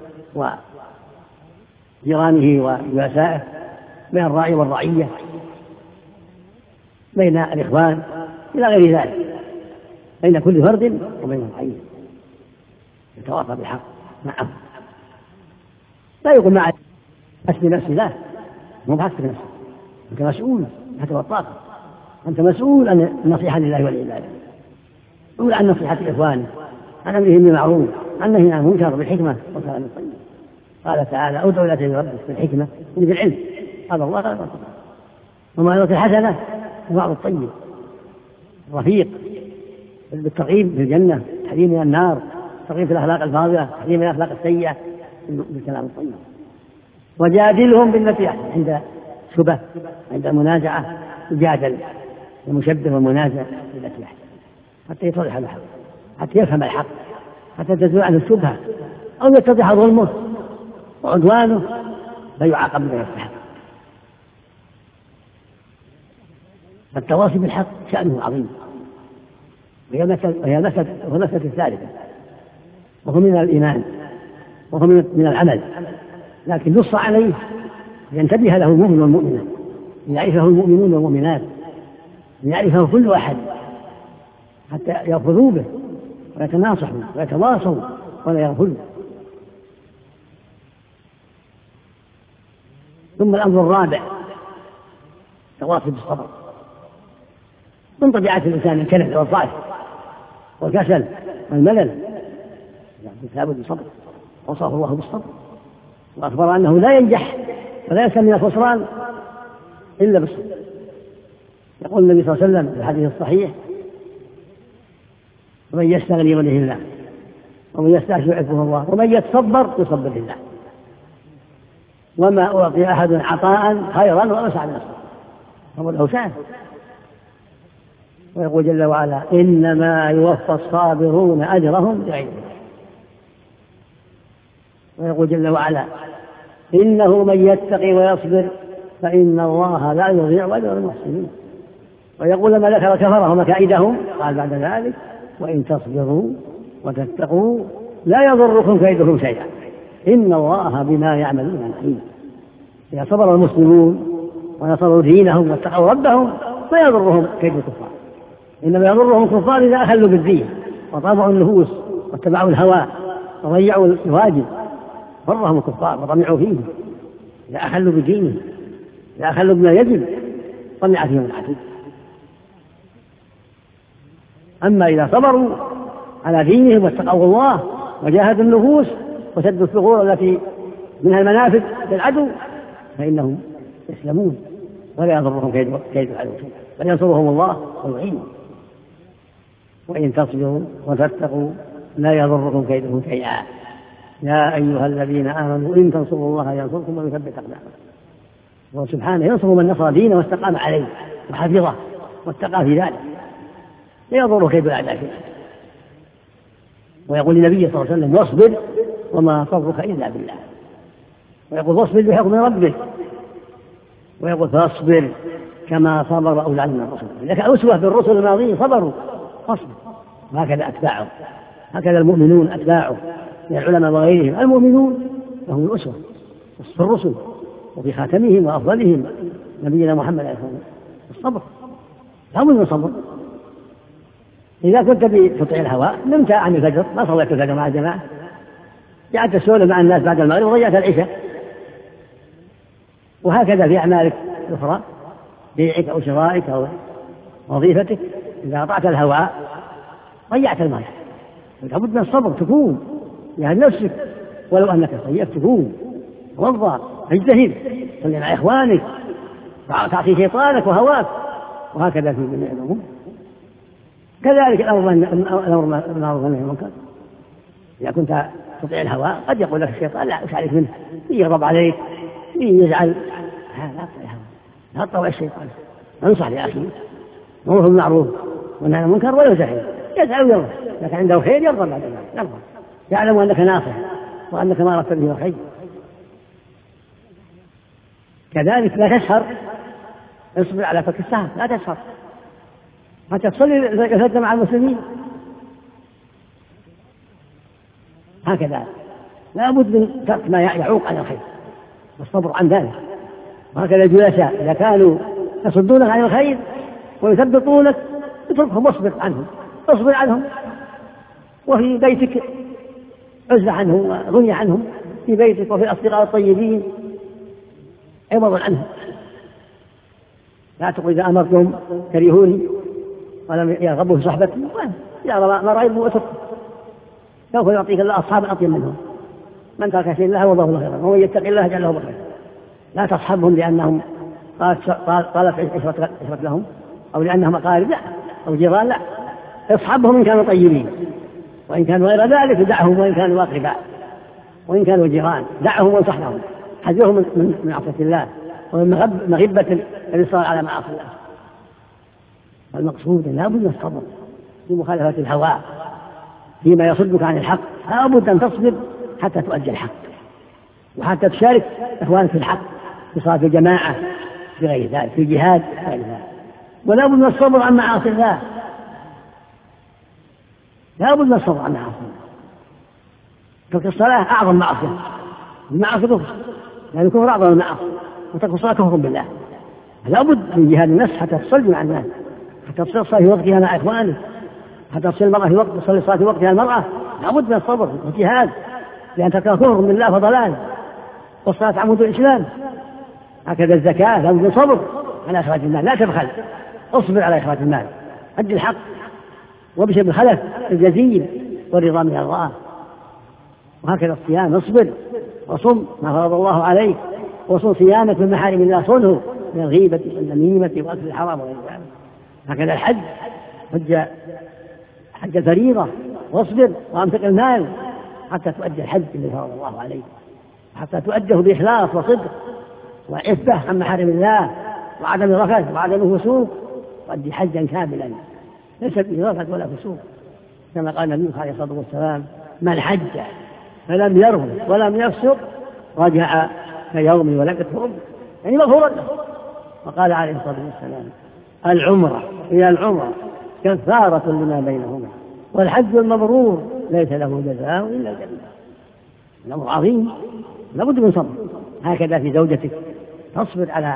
وجيرانه وجلسائه، بين الراعي والرعية، بين الإخوان إلى غير ذلك، بين كل فرد وبين الرعية، يتواصى بالحق معه. لا يقول مع حسب نفسي، لا، مو بحسب نفسي، أنت مسؤول حتى والطاقة، أنت مسؤول عن النصيحة لله والعباد، مسؤول عن نصيحة إخوانه، عن أمرهم بالمعروف، عن نهي عن المنكر بالحكمة والكلام الطيب. قال تعالى: ادعو إلى سبيل ربك بالحكمة بالعلم. قال الله قال الله وما يؤتي الحسنة الوعظ الطيب الرفيق، بالترغيب في الجنة، تحذير من النار، ترغيب في الأخلاق الفاضلة، تحذير من الأخلاق السيئة بالكلام الطيب. وجادلهم بالتي أحسن، عند شبه عند المنازعة يجادل المشبه والمنازع بالتي أحسن حتى يتضح الحق، حتى يفهم الحق، حتى تزول عنه الشبهة أو يتضح ظلمه وعدوانه فيعاقب بما يستحق. التواصي بالحق شأنه عظيم، وهي المسألة الثالثة، وهو من الإيمان، وهو من العمل، لكن نص عليه ينتبه له المؤمن والمؤمنة، يعرفه المؤمنون والمؤمنات، يعرفه كل أحد حتى يأخذوا به ويتناصحوا ويتواصوا ولا يغفلوا. ثم الأمر الرابع التواصي بالصبر. من طبيعة الإنسان الكسل والضعف والكسل والملل، لابد من الصبر، وصفه الله بالصبر، وأخبر أنه لا ينجح ولا يسلم من الخسران إلا بالصبر. يقول النبي صلى الله عليه وسلم في الحديث الصحيح: ومن يستغني يغنه الله، ومن يستعفف يعفه الله، ومن يتصبر يصبر الله، وما أعطي أحد عطاء خيرا وأوسع من الصبر، فهو له شأن. ويقول جل وعلا: إنما يوفى الصابرون أجرهم بغير حساب. ويقول جل وعلا: إنه من يتقي ويصبر فإن الله لا يضيع أجر المحسنين. ويقول لما ذكر كفرهم ومكائدهم قال بعد ذلك: وإن تصبروا وتتقوا لا يضركم كيدهم شيئا إن الله بما يعملون عليم. إذا صبر المسلمون ونصروا دينهم واتقوا ربهم لا يضرهم كيد الكفار، إنما يضرهم الكفار إذا أخلوا بالدين وطابعوا النفوس واتبعوا الهوى وضيعوا الواجب، ضرهم الكفار وطمعوا فيه. إذا أخلوا بدينه، إذا أخلوا بما يجب، طمع فيهم العدو. أما إذا صبروا على دينهم واتقوا الله وجاهدوا النفوس وسدوا الثغور التي منها المنافذ للعدو فإنهم يسلمون ولا يضرهم كيد العدو، بل ينصرهم الله ويعينهم. وإن تصبروا وتتقوا لا يضركم كيدهم شيئا يا أيها الذين آمنوا إن تنصروا الله ينصركم ويثبت أقدامكم. وسبحانه ينصر من نصر دينه واستقام عليه وحفظه واتقى في ذلك، لا يضر كيد الأعداء شيئا. ويقول النبي صلى الله عليه وسلم: واصبر وما صبرك إلا بالله. ويقول: واصبر بحكم ربك. ويقول: فاصبر كما صبر أولى من الرسل. لك أسوة بالرسل الماضين صبروا واصبر. وهكذا أتباعه، هكذا المؤمنون أتباعه من العلماء وغيرهم. المؤمنون لهم الأسوة في الرسل وفي خاتمهم وأفضلهم نبينا محمد عليه الصلاة والسلام الصبر. لا بد من الصبر. إذا كنت بتطيع الهواء نمت عن الفجر، ما صليت الفجر مع الجماعة، قعدت تسولف مع الناس بعد المغرب وضيعت العشاء. وهكذا في أعمالك الأخرى، بيعك أو شرائك أو وظيفتك، إذا أطعت الهواء ضيعت المال. لابد من الصبر، تكون يعني نفسك ولو أنك صيفت، تكون توضأ، اجتهد، صلي مع إخوانك، تعطي شيطانك وهواك، وهكذا في جميع الأمور. كذلك الأمر بالمعروف والنهي عن المنكر. إذا كنت تطيع الهواء قد يقول لك الشيطان: لا أش عليك منه، يغضب عليك، يزعل، لا تطوع الشيطان. انصح لأخيه، امره بالمعروف والنهي عن المنكر ولا يزعل، يزعل ويرضى، لكن عنده خير يرضى بعد ذلك، يرضى، يعلم أنك ناصح وأنك ما أردت به الخير. كذلك لا تسهر، اصبر على فك السهر، لا تسهر حتى تصلي الفجر مع المسلمين. هكذا لا بد من ترك ما يعوق عن الخير والصبر عن ذلك. وهكذا الجلساء إذا كانوا يصدونك عن الخير ويثبطونك اتركهم واصبر عنهم، اصبر عنهم، وفي بيتك عزل عنهم وغني عنهم في بيتك وفي الأصدقاء الطيبين عوضا عنهم. لا تقول إذا أمرتهم كرهوني ولم يرغبوا في صحبتي يا ما رأيبوا واتركوا، سوف يعطيك الله أصحابا أطيب منهم. من ترك شيء الله وضعه له خيرا ومن يتق الله يجعل له بخير. لا تصحبهم لأنهم طالت عشرة لهم أو لأنهم أقارب، لا، أو جيران، لا، اصحبهم إن كانوا طيبين، وإن كانوا غير ذلك دعهم، وإن كانوا أقرباء وإن كانوا جيران دعهم وانصحهم، حذرهم من معصية الله ومن مغبة الإصرار على معاصي الله. المقصود لا بد من الصبر في مخالفة الهوى فيما يصدك عن الحق، لا بد أن تصبر حتى تؤدي الحق وحتى تشارك إخوانك في الحق في صلاة الجماعة في غير ذلك، في الجهاد في غير ذلك. ولا بد من الصبر عن معاصي الله، لا بد من الصبر عن معاصي الله. ترك الصلاة أعظم معصية، المعاصي كفر، يعني كفر أعظم المعاصي، وترك الصلاة كفر بالله. لا بد من جهاد النفس حتى تصلي مع الناس، حتى تصلي الصلاة في وقتها مع إخوانك، حتى تصلي المرأة في وقت تصلي الصلاة في وقتها المرأة. لا بد من الصبر والجهاد، لأن ترك كفر بالله فضلال، والصلاة عمود الإسلام. هكذا الزكاة لا بد من صبر على إخراج المال، لا تبخل، اصبر على إخراج المال، أدي الحق وابشر بالخلف الجزيل والرضا من الله. وهكذا الصيام، اصبر وصم ما فرض الله عليك، وصم صيامك من محارم الله، صنه من الغيبة والنميمة وأكل الحرام وغير ذلك. هكذا الحج، حج حج الفريضة، واصبر وأمسك المال حتى تؤدي الحج الذي فرض الله عليك، حتى تؤديه بإخلاص وصدق وعفة عن محارم الله وعدم الرفث وعدم الفسوق، وأدي حجا كاملا ليس فيه رفث ولا فسوق، كما قال النبي عليه الصلاة والسلام: من حج فلم يرفث ولم يفسق رجع كيوم ولدته أمه، يعني مغفورا له. وقال عليه الصلاة والسلام: العمرة هي العمرة كفارة لما بينهما، والحج المبرور ليس له جزاء إلا الجنة. الأمر عظيم، لابد من صبر. هكذا في زوجتك، تصبر على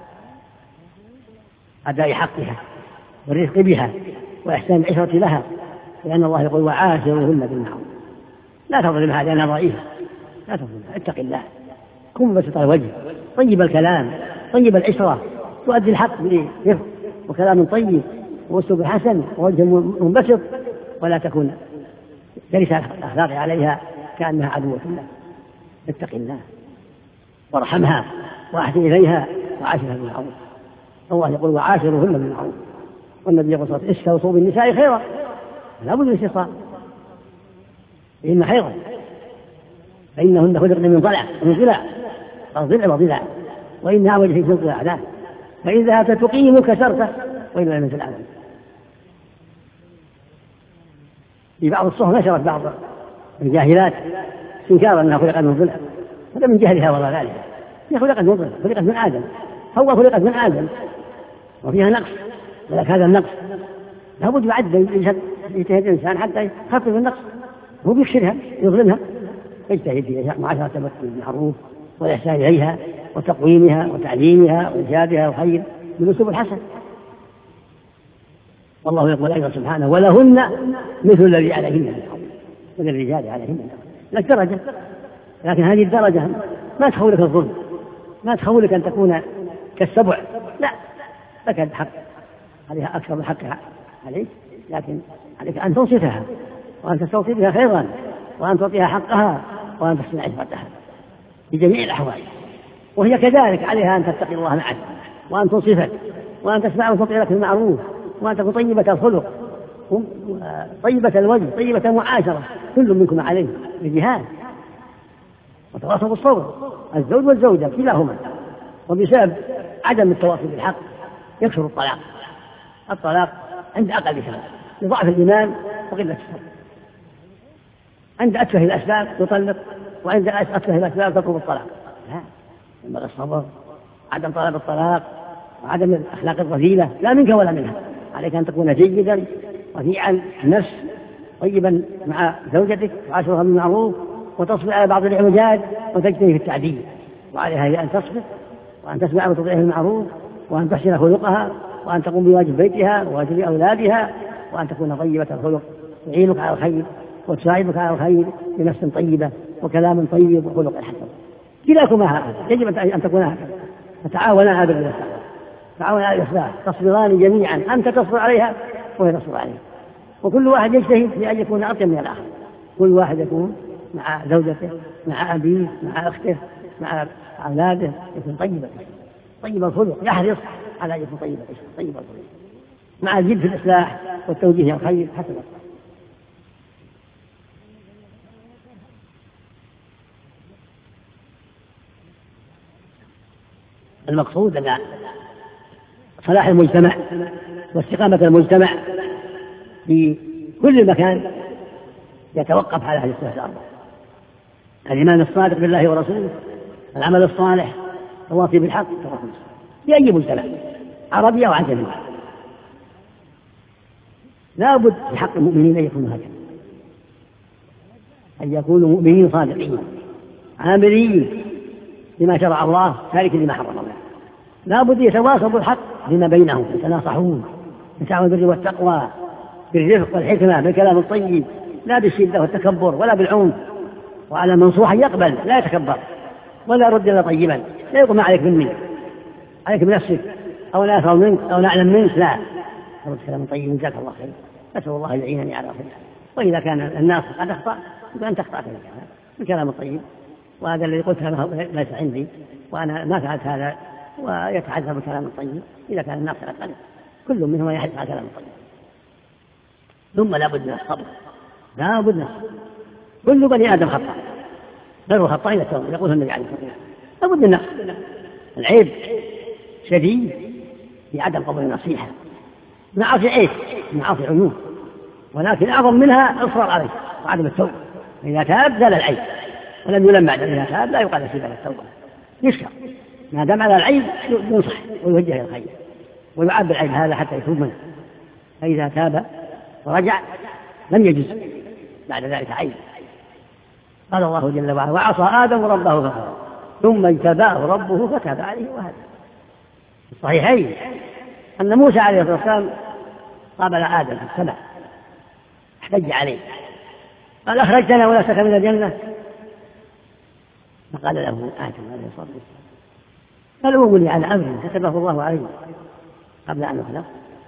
أداء حقها والرفق بها وإحسان العشرة لها، لأن الله يقول: وعاشروهن بالمعروف. لا تظلمها لأنها ضعيفة، لا تظلمها، اتق الله، كن بسط الوجه، طيب الكلام، طيب العشرة، تؤدي الحق برفق وكلام طيب وأسلوب حسن ووجه منبسط، ولا تكون جلسة الأخلاق عليها كأنها عدوة لك. اتق الله وارحمها وأحسن إليها وعاشرها بالمعروف. الله يقول: وعاشروهن بالمعروف. والنبي يقول: استوصوا بالنساء خيرا. لا بد من الاستيصال، إن خيرا، فإنهن خلقن من ضلع من ضلع ضلع وضلع، وإنها وجه في الضلع لا، فإذا تقيم كسرته وإن لم ينزل عدم. في بعض الصحف نشرت بعض الجاهلات استنكارا أنها خلقت من ضلع، هذا من جهلها وضلالها. هي خلقت من ضلع، خلقت من آدم، هو خلقت من آدم وفيها نقص، ولكن هذا النقص لابد يعد يجتهد الإنسان حتى يخفف النقص، هو بيكسرها يظلمها، يجتهد في معاشرة بالمعروف والإحسان إليها وتقويمها وتعليمها وإرشادها الخير بالأسلوب الحسن. والله يقول أيضا سبحانه: ولهن مثل الذي عليهن وللرجال عليهن لك درجة، لكن هذه الدرجة ما تخولك الظلم، ما تخولك أن تكون كالسبع، لا، لك الحق عليها أكثر من حقها عليك، لكن عليك أن تنصفها وأن تستوصي بها خيرا وأن تعطيها حقها وأن تحسن عشرتها في جميع الأحوال. وهي كذلك عليها أن تتقي الله معك وأن تنصفك وأن تسمع وتطيع لك المعروف وأن تكون طيبة الخلق طيبة الوجه طيبة المعاشرة، كل منكم عليه بجهاد. وتواصوا بالصبر الزوج والزوجة كلاهما، وبسبب عدم التواصي بالحق يكثر الطلاق. الطلاق عند أقل سبب لضعف الإيمان وقلة الصبر، عند أتفه الأسباب يطلق، وعند أتفه الأسباب تطلب الطلاق. لا، ينبغي الصبر عدم طلب الطلاق وعدم الأخلاق الرذيلة، لا منك ولا منها. عليك أن تكون جيدا رفيعا النفس طيبا مع زوجتك وعاشرها بالمعروف، وتصبر على بعض الإعوجاج وتجتهد في التعديل. وعليها هي أن تصبر وأن تسمع وتطيع المعروف وأن تحسن خلقها وأن تقوم بواجب بيتها وواجب أولادها وأن تكون طيبة الخلق تعينك على الخير وتساعدك على الخير بنفس طيبة وكلام طيب وخلق حسن. كلاكما هكذا يجب أن تكون هكذا، فتعاونا على البر والتقوى، تعاونا على الإصلاح، تصبران جميعا، أنت تصبر عليها وهي تصبر عليها، وكل واحد يجتهد في أن يكون أطيب من الآخر. كل واحد يكون مع زوجته مع أبيه مع أخته مع أولاده يكون طيبا طيب الخلق، يحرص على أن يكون طيب طيب الخلق مع الجد في الإصلاح والتوجيه إلى الخير حسنا. المقصود أن صلاح المجتمع واستقامة المجتمع في كل مكان يتوقف على هذه الصفات الأربعة: الإيمان الصادق بالله ورسوله، العمل الصالح، التواصي بالحق، التواصي في أي مجتمع عربي أو عجمي. لا بد في حق المؤمنين أن يكونوا هكذا، أن يكونوا مؤمنين صادقين عاملين لما شرع الله تاركين لما حرم الله. لا بد يتواصوا بالحق فيما بينهم، يتناصحون، يتعاونون بالبر والتقوى، بالرفق والحكمة، بالكلام الطيب، لا بالشدة والتكبر ولا بالعنف. وعلى منصوحا يقبل لا يتكبر ولا يرد إلا طيبا، لا يقول ما عليك مني، عليك بنفسك أو لا أفهم منك أو لا أعلم منك، لا، يرد كلام طيب جزاك الله خير، أسأل الله يعينني على خير. وإذا كان الناس قد أخطأ يبقى أنت أخطأت بالكلام الطيب، وهذا الذي قلته ليس عندي وأنا ما فعلت هذا، ويتحدث بالكلام الطيب. إذا كان الناس قد قلت كل منهم يحدث على كلام الطيب. ثم لا بد من الصبر، لا بد من الصبر. كل بني آدم خطأ، غير خطأ إلى التوبة، يقول النبي عليه الصلاة والسلام. لا بد من النصح. العيب شديد في عدم قبول النصيحة. معاصي عيب، معاصي عيوب، ولكن أعظم منها الإصرار عليه وعدم التوبة. إذا تاب زال العيب ولم يلم بعد. إذا تاب لا يقال في ذلك التوبة، يشكر ما دام على العيب، ينصح ويوجه إلى الخير ويعاب العيب هذا حتى يتوب منه. فإذا تاب ورجع لم يجز بعد ذلك عيب. قال الله جل وعلا: وعصى آدم ربه فغوى ثم اجتباه ربه فتاب عليه وهدى. في الصحيحين أن موسى عليه الصلاة والسلام قابل آدم في السماء، احتج عليه قال: أخرجتنا ونفسك من الجنة؟ فقال له آدم عليه الصلاة والسلام: فلومني على أمر كتبه الله عليه قبل أن أخلق.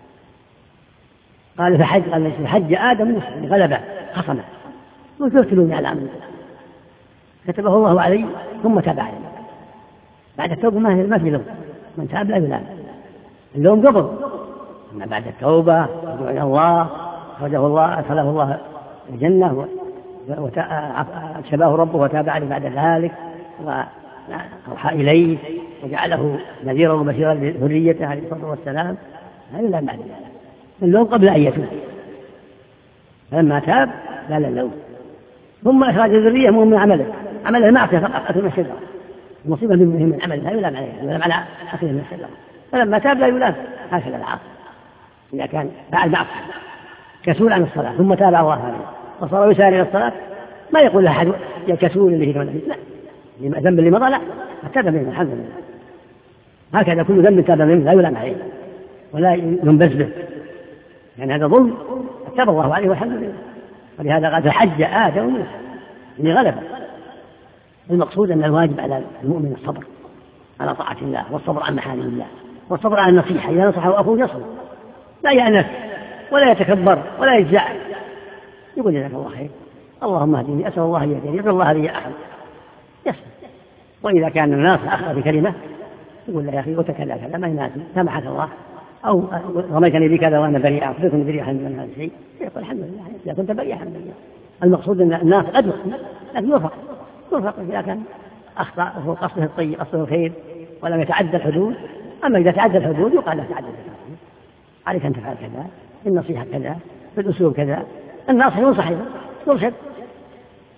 قال: فحج قال فحج آدم موسى غلبه خصمه، قلت تلومني على أمر كتبه الله عليه ثم تاب عليه. بعد التوبة ما في لوم، من تاب لا يلام. اللوم قبل، أما بعد التوبة رجوع إلى الله أخرجه الله أدخله الله الجنة وشباه ربه وتاب عليه بعد ذلك وأوحى إليه وجعله نذيرا وبشيرا لذريته عليه الصلاة والسلام. هذا لا بعد ذلك، اللوم قبل أن يتوب. فلما تاب لا اللوم. ثم إخراج الذرية مهم من عمله، عمله معصية فقط أكل من الشجرة، المصيبة من عمله لا يلام عليه، يلام على أكل من الشجرة. فلما تاب لا يلام. هكذا العاصي إذا كان فعل معصية كسول عن الصلاة ثم تاب الله عليه وصار يسارع إلى الصلاة، ما يقول له أحد يا كسول اللي هي لا، ذنب اللي مضى لا، تاب منه الحمد لله. هكذا كل ذنب تاب منه لا يلام عليه ولا ينبذ به، يعني هذا ظلم تاب الله عليه والحمد لله. ولهذا قال: فحج آدم موسى إني غلبه. المقصود أن الواجب على المؤمن الصبر على طاعة الله، والصبر عن محارم الله، والصبر على النصيحة. إذا نصحه أخوه يصبر، لا يأنف ولا يتكبر ولا يجزع، يقول: جزاك الله خير، اللهم اهدني، أسأل الله يهديني، يقول الله لي أحد، يصبر. وإذا كان الناس أخطأ بكلمة يقول له: يا أخي وتكلم كذا ما يناسب، سامحك الله، أو رميتني بكذا وأنا بريء، أخبركم بريئا من هذا الشيء، يقول الحمد لله إذا كنت بريئا الحمد لله. المقصود أن الناس أدرك لكن يوفق يوفق إذا كان أخطأ وهو قصده الطيب قصده الخير ولم يتعدى الحدود. أما إذا تعدى الحدود يقال لا تعدى الحدود، عليك أن تفعل كذا، النصيحة كذا، في الأسلوب كذا، الناصح ينصح يرشد.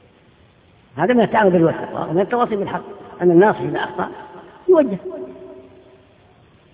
هذا من التعامل بالوسط ومن التواصي بالحق، أن الناصح إذا أخطأ يوجه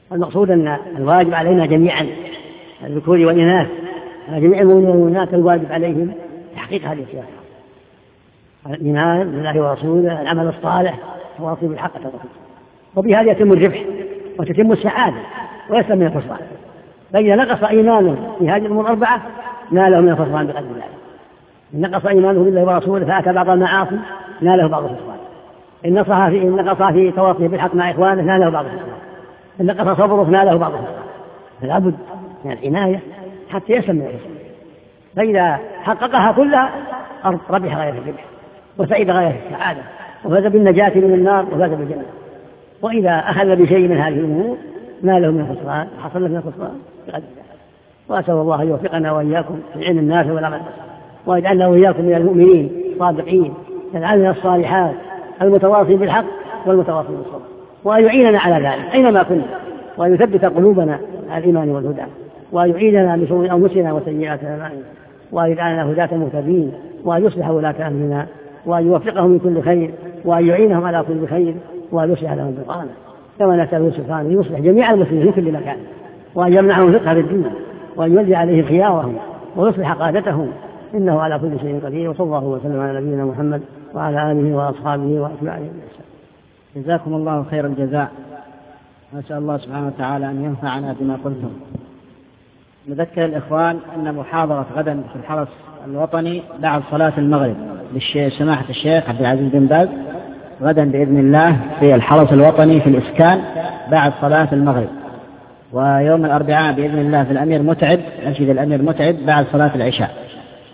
المقصود أن الواجب علينا جميعا الذكور والإناث على جميع المؤمنين والمؤمنات الواجب عليهم تحقيق هذه الصفات: الإيمان بالله ورسوله، العمل الصالح، التواصي بالحق، وبهذا يتم الربح وتتم السعادة ويسلم من الخسران. فإذا نقص إيمانه في هذه الأمور الأربعة ناله من الخسران بقدر ذلك. إن نقص إيمانه بالله ورسوله فأتى بعض المعاصي ناله بعض الخسران. إن نقص في إن نقص في تواصيه بالحق مع إخوانه ناله بعض الخسران. إن نقص صبره ناله بعض الخسران. فلا بد من العناية حتى يسلم من الخسران. فإذا حققها كلها ربح غاية الربح وسعيد غاية السعادة وفاز بالنجاة من النار وفاز بالجنة. وإذا أخذ بشيء من هذه الأمور ناله من الخسران حصل له من الخسران بقدر ذلك. وأسأل الله أن يوفقنا وإياكم في العلم النافع والعمل ويجعلنا وإياكم من المؤمنين الصادقين العاملين الصالحات المتواصين بالحق والمتواصين بالصبر، وأن يعيننا على ذلك أينما كنا، وأن يثبت قلوبنا على الإيمان والهدى، وأن يعيننا من شرور أنفسنا وسيئات أعمالنا، وأن يجعلنا هداة مهتدين، وأن يصلح ولاة أمرنا، وأن يوفقهم من كل خير، وأن يعينهم على كل خير، وأن يصلح لهم بطانه. كما نسأله سبحانه أن يصلح جميع المسلمين في كل مكان، وأن يمنعهم الفقه في الدين، وأن يولي عليهم خيارهم ويصلح قادتهم، إنه على كل شيء قدير. وصلى الله وسلم على نبينا محمد وعلى آله وأصحابه وأتباعه. جزاكم الله خير الجزاء. نسأل الله سبحانه وتعالى أن ينفعنا بما قلتم. نذكر الإخوان أن محاضرة غدا في الحرس الوطني بعد صلاة المغرب لسماحة الشيخ عبد العزيز بن باز غدا بإذن الله في الحرس الوطني في الإسكان بعد صلاة المغرب. ويوم الأربعاء بإذن الله في الأمير متعب مسجد الأمير متعب بعد صلاة العشاء.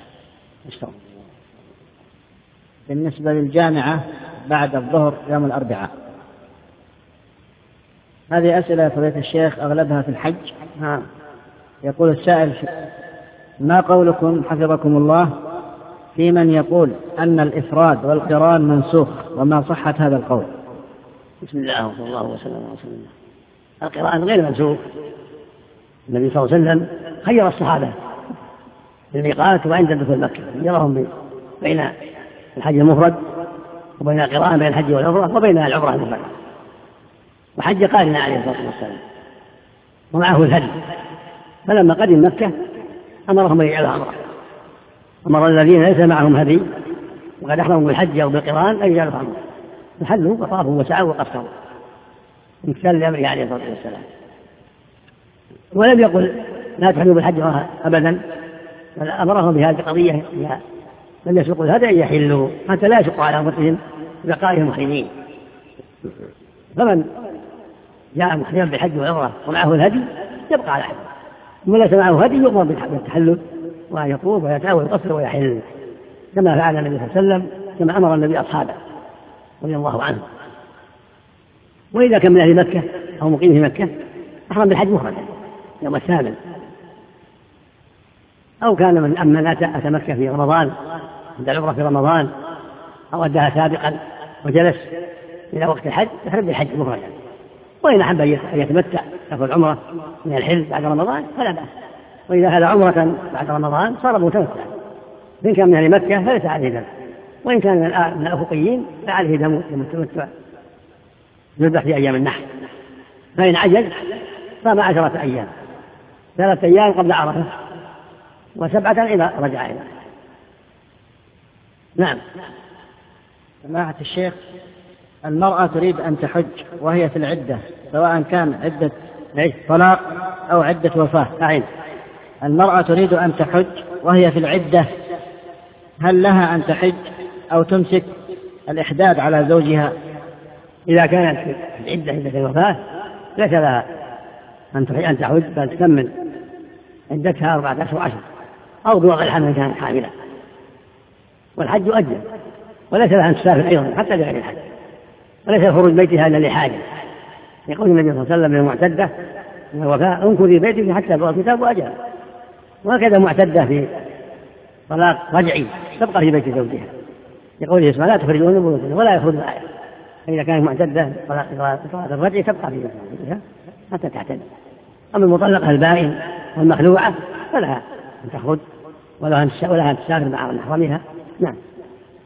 بالنسبة للجامعة بعد الظهر يوم الأربعاء. هذه أسئلة فضيلة الشيخ أغلبها في الحج. ها. يقول السائل: ما قولكم حفظكم الله في من يقول أن الإفراد والقران منسوخ، وما صحة هذا القول؟ بسم الله وصلى الله وسلم على رسول الله. القران غير منسوخ. النبي صلى الله عليه وسلم خير الصحابة في الميقات وعند دخول مكة، خيرهم بين الحج المفرد وبين القران، بين الحج والعمرة وبين العمرة المفردة، وحج قارنا عليه الصلاة والسلام ومعه الهدي. فلما قدم مكة أمرهم أن يجعلوا عمرة، أمر الذين ليس معهم هدي وقد أحرموا بالحج أو بالقران أن يجعلوا عمرة، فحلوا وطافوا وسعوا وقصروا امتثالا لأمره عليه الصلاة والسلام. ولم يقل لا تحلوا بالحج أبدا، بل أمرهم بهذه القضية لم يسوقوا الهدي أن يحلوا حتى لا يشقوا على أنفسهم بقائهم محرمين. فمن جاء محرما بالحج والعمرة ومعه الهدي يبقى على حد، ومن ليس معه هدي يؤمر بالتحلل وأن يطوف ويتعوى ويقصر ويحل كما فعل النبي صلى الله عليه وسلم، كما أمر النبي أصحابه رضي الله عنه. وإذا كان من أهل مكة أو مقيم في مكة أحرم بالحج مفردا يوم الثامن، أو كان من أمن أتى مكة في رمضان عند العمرة في رمضان أو أداها سابقا وجلس إلى وقت الحج يحرم بالحج مفردا. وإن أحب أن يتمتع يأخذ عمرة من الحل بعد رمضان فلا بأس، وإذا هذا عمرة بعد رمضان صار متمتعا. إن كان من أهل مكة فليس عليه دم، وإن كان من الأفقيين فعليه دم التمتع يذبح في أيام النحر. فإن عجز صام عشرة أيام، ثلاثة أيام قبل عرفة وسبعة إذا رجع إلى. نعم. سماحة الشيخ، المرأة تريد أن تحج وهي في العدة، سواء كان عدة طلاق أو عدة وفاة. أعين. المرأة تريد أن تحج وهي في العدة، هل لها أن تحج أو تمسك الإحداد على زوجها؟ إذا كانت في العدة عدة الوفاة ليس لها أن تحج، بل تكمل عدتها أربعة أشهر وعشر، أو بوضع الحمل كانت حاملة، والحج يؤجل. وليس لها أن تسافر أيضا حتى لغير الحج، وليس خروج بيتها إلا لحاجة. يقول النبي صلى الله عليه وسلم للمعتدة من الوفاء: انكثي بيتك حتى يبلغ الكتاب وأجلها. وهكذا معتدة في طلاق رجعي تبقى في بيت زوجها، يقول اسمع: لا تخرجون من بيوتكم ولا يخرج معها. فإذا كانت معتدة طلاق الرجعي تبقى في بيت زوجها حتى تعتد. أما المطلقة البائن والمخلوعة فلها أن تخرج ولها أن تسافر مع محرمها. نعم.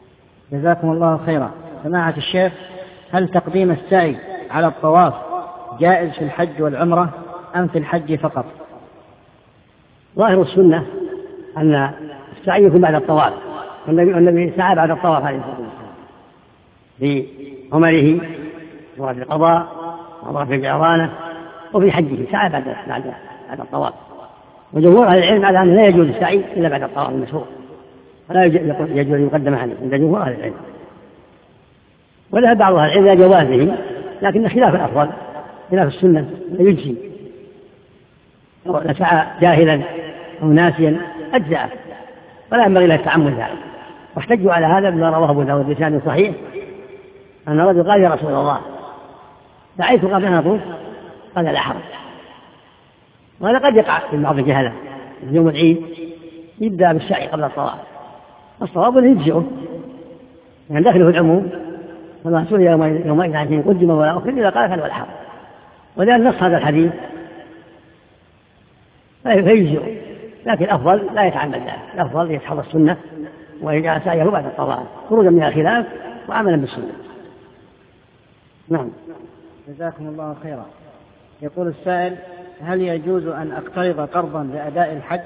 جزاكم الله خيرا. سماحة الشيخ، هل تقديم السعي على الطواف جائز في الحج والعمرة أم في الحج فقط؟ ظاهر السنة أن السعي يكون بعد الطواف، والنبي سعى بعد الطواف عليه الصلاة والسلام في عمره وفي القضاء وفي الجعرانة وفي حجه سعى بعد بعد بعد الطواف. وجمهور أهل العلم على أنه لا يجوز السعي إلا بعد الطواف المشهور، ولا يجوز أن يقدم عنه عند جمهور أهل العلم. وذهب بعض أهل العلم إلى جوازه، لكن خلاف الأفضل خلاف السنة يجزي، لو سعى جاهلا أو ناسيا أجزأ، ولا ينبغي له التعمد ذلك. واحتجوا على هذا بما رواه أبو داود بسند صحيح أن رجل قال: يا رسول الله دعيت قبل أن أطوف، قال: لا حرج. وهذا قد يقع في بعض الجهلة، يوم العيد يبدأ بالسعي قبل الطواف، الصواب يجزئه يعني داخله في العموم، فما سئل يومئذ عن شيء قدم ولا أخر إذا قال: فلا حرج. ولأن نص هذا الحديث فيجزئه، لكن الأفضل لا يتعمد ذلك، الأفضل يتحرى السنة ويجعل سعيه بعد الطواف خروجا من الخلاف وعملا بالسنة. نعم. جزاكم الله خيرا. يقول السائل: هل يجوز أن أقترض قرضا لأداء الحج؟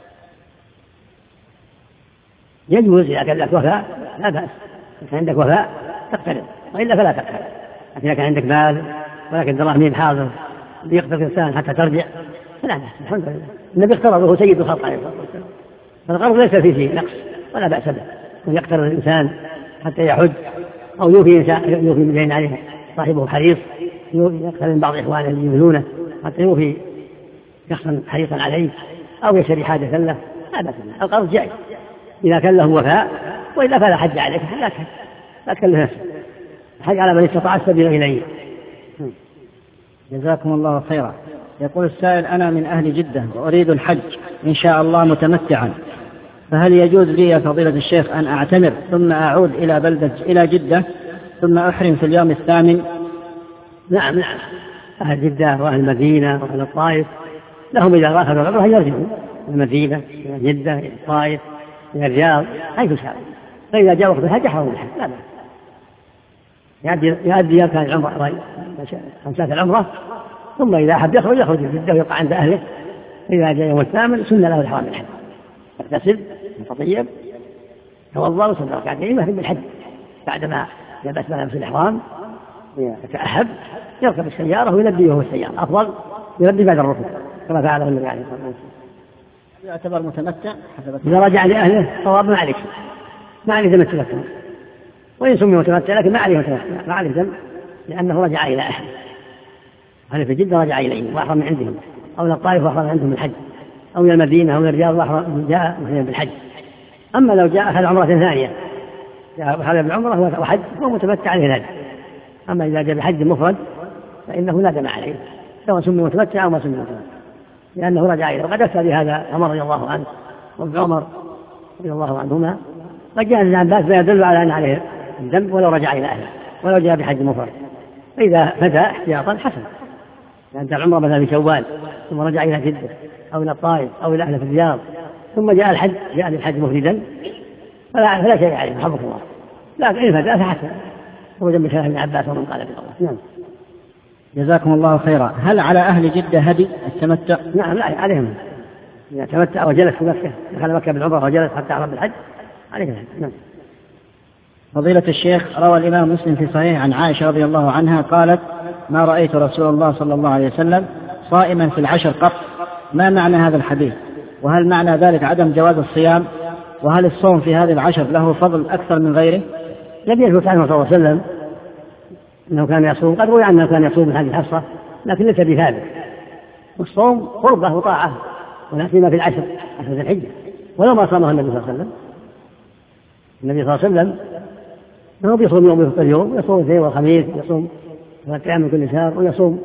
يجوز إذا كان لك وفاء لا بأس، إذا عندك وفاء تقترض، وإلا فلا تقترض. لكن إذا كان عندك مال ولكن دراهم حاضر بيقترض الإنسان حتى ترجع فلا بأس، الحمد لله. النبي اقترضه سيد الخلق عليه الصلاة والسلام، فالقرض ليس فيه شيء نقص ولا بأس به، ويقترض الإنسان حتى يحج أو يوفي إنسان يوفي بدين عليه صاحبه حريص، يقترض من بعض إخوانه اللي يملونه حتى يوفي شخصا حريصا عليه أو يشتري حاجة له، لا بأس به، القرض جائز إذا كان له وفاء، وإلا فلا حج عليك، لا تحج لا تكلف نفسك، الحج على من استطاع السبيل إليه. جزاكم الله خيرا. يقول السائل: أنا من أهل جدة وأريد الحج إن شاء الله متمتعا، فهل يجوز لي يا فضيلة الشيخ أن أعتمر ثم أعود إلى بلدة إلى جدة ثم أحرم في اليوم الثامن؟ نعم نعم، أهل جدة وأهل المدينة وأهل الطائف لهم إذا أخذوا العمرة يرجعون المدينة إلى جدة إلى الطائف إلى الرياض حيث شاء، فإذا جاء وقت الحج حرموا الحج لا بأس، يؤدي أركان العمرة خمسات العمرة، ثم إذا أحب يخرج يخرج جدة ويقع عند أهله. إذا جاء يوم الثامن سنة له الحرام الحج، يغتسل يتطيب يتوضأ ويصلي ركعتين ويهرب بالحج، بعدما يلبس ملابس الإحرام يتأهب يركب السيارة ويلبي وهو السيارة، أفضل يلبي بعد الركوب كما فعله النبي عليه الصلاة والسلام. يعتبر متمتع إذا رجع لأهله صواب ما عليك، ما عليه ذنب التمتع، وإن سمي متمتع لكن ما عليه متمتع، ما عليه ذنب لأنه رجع إلى أهله. أهل في جدة رجع إليهم وأحرم من عندهم، أو إلى الطائف وأحرم عندهم بالحج، أو إلى المدينة أو إلى الرياض وأحرم جاء بالحج. أما لو جاء أخذ عمرة ثانية جاء أخذ بالعمرة وحج هو متمتع عليه ذلك. أما إذا جاء بحج مفرد فإنه لا دم عليه سواء سمي متمتع أو ما سمي متمتع، لأنه رجع إليه. وقد أفتى بهذا عمر رضي الله عنه وابن عمر رضي الله عنهما، وجاء ابن عباس فيدل على أن عليه الذنب ولو رجع إلى أهله ولو جاء بحج مفرد، فإذا فدى احتياطا حسن، يعني العمرة مثلا في شوال ثم رجع إلى جدة أو إلى الطائف أو إلى أهله في الرياض ثم جاء الحج جاء للحج مفردا فلا, فلا شيء عليه حفظ الله، لكن إن فدى فحسن، هو جنب خلاف ابن عباس ومن قال بالله. نعم. جزاكم الله خيرا. هل على أهل جدة هدي التمتع؟ نعم لا عليهم، إذا تمتع وجلس في مكة دخل مكة بالعمرة وجلس حتى أحرم بالحج عليهم. نعم. فضيلة الشيخ، روى الإمام مسلم في صحيح عن عائشة رضي الله عنها قالت: ما رأيت رسول الله صلى الله عليه وسلم صائما في العشر قط. ما معنى هذا الحديث؟ وهل معنى ذلك عدم جواز الصيام؟ وهل الصوم في هذه العشر له فضل أكثر من غيره؟ لم يثبت عنه صلى الله عليه وسلم أنه كان يصوم، قد روي عنه كان يصوم من هذه الحصة لكن ليس بثابت. والصوم قربة وطاعة ولا سيما في العشر عشر ذي الحجة، ولو ما صامه النبي صلى الله عليه وسلم. النبي صلى الله عليه وسلم أنه بيصوم يوم ويفطر يوم، يصوم الاثنين والخميس، يصوم ثلاثة أيام من كل شهر، ويصوم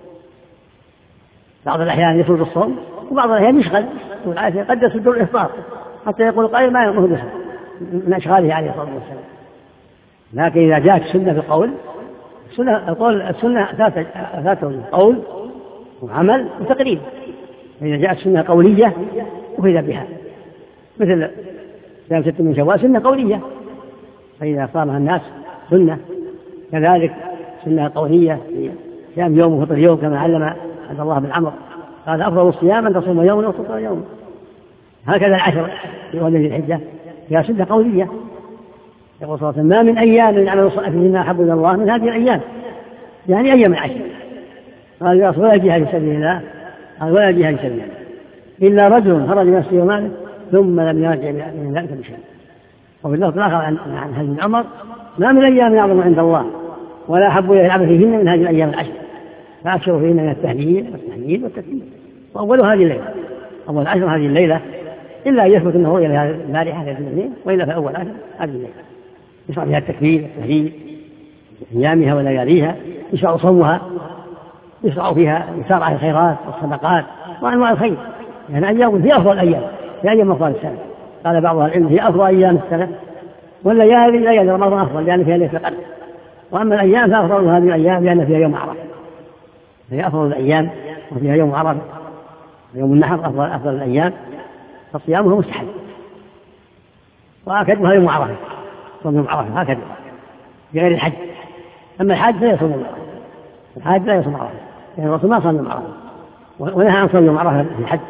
بعض الأحيان يفرض الصوم وبعض الأحيان يشغل، والعافية قد يصدر الإفطار حتى يقول قائل ما يأمره به من أشغاله عليه الصلاة والسلام. لكن إذا جاءت السنة في القول، السنة القول السنة ثلاثة وجوه: قول وعمل وتقريب. فإذا جاءت سنة قولية أخذ بها، مثل صيام ست من شوال سنة قولية فإذا صامها الناس سنة، كذلك سنة قولية في صيام يوم وفطر يوم كما علم عبد الله بن عمرو قال أفضل الصيام أن تصوم يوما وتفطر يوما. هكذا العشر في أول ذي الحجة فيها سنة قولية. يقول صلى الله عليه وسلم: ما من أيام العمل الصالح فيهن أحب إلى الله من هذه الأيام، يعني أيام العشر. قال: يا رسول الله: ولا جهاد في سبيل الله؟ قال: ولا جهاد في سبيل الله إلا رجل خرج بنفسه وماله ثم لم يرجع من ذلك بشيء. وفي اللفظ الآخر عن هذا بن عمر: ما من أيام أعظم عند الله ولا أحب إليه العمل فيهن من هذه الأيام العشر، فأكثروا فيهن من التهليل والتحميد والتكبير. وأول هذه الليلة، أول عشر هذه الليلة، إلا أن يثبت أنه رؤيا لهذه البارحة في الاثنين، وإلا في أول عشر هذه الليلة يشرع فيها التكبير والتهليل أيامها ولياليها، يشرع صومها، يشرع فيها يسارع الخيرات والصدقات وأنواع الخير، يعني أيام في أفضل الأيام، في أيام أفضل السنة. قال بعض العلم: هي أفضل أيام السنة، والليالي ليالي رمضان أفضل لأن فيها ليلة القدر، وأما الأيام فأفضل هذه الأيام لأن فيها يوم عرفة، هي أفضل الأيام وفيها يوم عرفة، يوم النحر أفضل أفضل الأيام، فصيامه مستحب، وأكدها يوم عرفة، صوم يوم عرفة هكذا بغير الحج. أما الحاج لا يصوم يوم عرفة، الحاج لا يصوم عرفة، يعني الرسول ما صام يوم عرفة، ونهى عن صوم يوم عرفة في الحج.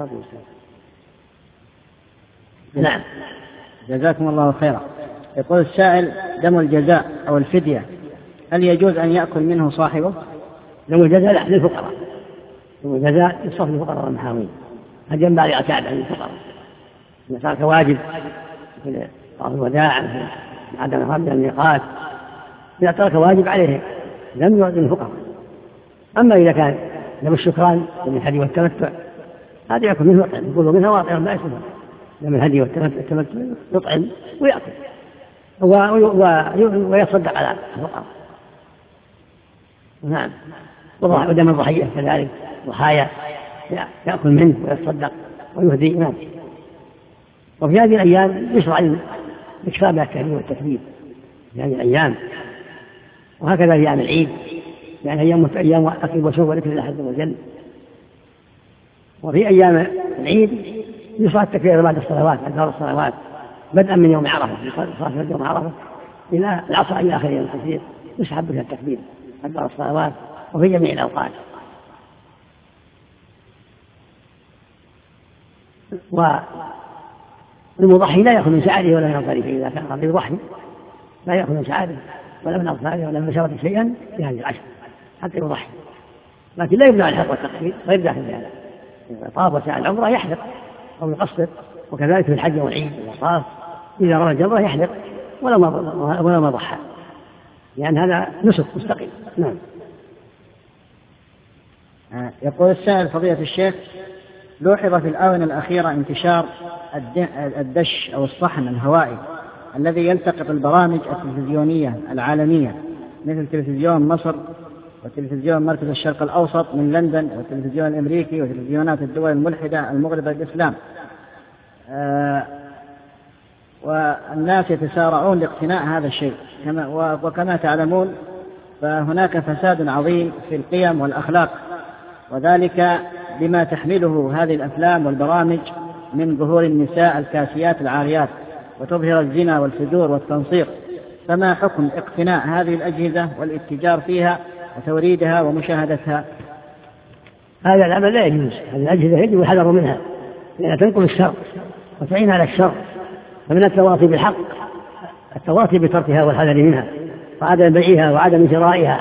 نعم. جزاكم الله خيرا. يقول السائل: دم الجزاء أو الفدية هل يجوز أن يأكل منه صاحبه؟ دم الجزاء لا، للفقراء. دم الجزاء يصرف للفقراء والمحاوين، هذا ينبغي على كعبة للفقراء، إذا صار كواجب مثل طواف الوداع، مثل عدم خرج الميقات، إذا ترك واجب عليه لم يعد للفقراء. أما إذا كان دم الشكران دم الهدي والتمتع هذا يأكل منه ويطعم، يقول منها واطعم لا يسمى. دم الهدي والتمتع يطعم ويأكل ويصدق على الفقراء. نعم. ودم الضحية كذلك، ضحايا يأكل منه ويصدق ويهدي الناس. وفي هذه الأيام يشرع الإكثار من التهليل والتكبير في هذه الأيام، وهكذا في أيام العيد، يعني أيام أيام أكل وشرب وذكر الله عز وجل. وفي أيام العيد يشرع التكبير بعد الصلوات، بعد الصلوات بدءا من يوم عرفة، صلاة يوم عرفة إلى العصر إلى آخر يوم التكبير، يسحب بها التكبير بعد الصلوات وفي جميع الأوقات. والمضحي لا يأخذ من شعره ولا من أظفاره، إذا كان قد يضحي لا يأخذ من شعره ولا من أظفاره ولا من بشرته شيئا في هذه العشر حتى يضحي، لكن لا يمنع الحلق والتقصير غير داخل بهذا. إذا طاف وسعى العمرة يحلق أو يقصر، وكذلك في الحج والعيد إذا طاف إذا رمى الجمرة يحلق ولا ما ولا ما ضحى، لأن يعني هذا نسك مستقيم. نعم. يقول السائل: فضيلة الشيخ، لوحظ في الآونة الأخيرة انتشار الدش أو الصحن الهوائي الذي يلتقط البرامج التلفزيونية العالمية مثل تلفزيون مصر وتلفزيون مركز الشرق الأوسط من لندن والتلفزيون الأمريكي وتلفزيونات الدول الملحدة المغربة بالإسلام، آه والناس يتسارعون لاقتناء هذا الشيء، وكما تعلمون فهناك فساد عظيم في القيم والأخلاق، وذلك بما تحمله هذه الأفلام والبرامج من ظهور النساء الكاسيات العاريات وتظهر الزنا والفجور والتنصير. فما حكم اقتناء هذه الأجهزة والاتجار فيها وتوريدها ومشاهدتها؟ هذا العمل لا يجوز، هذه الأجهزة يجب الحذر منها لأنها تنقل الشر وتعين على الشر، فمن التواصي بالحق التواصي بتركها والحذر منها وعدم بيعها وعدم شرائها.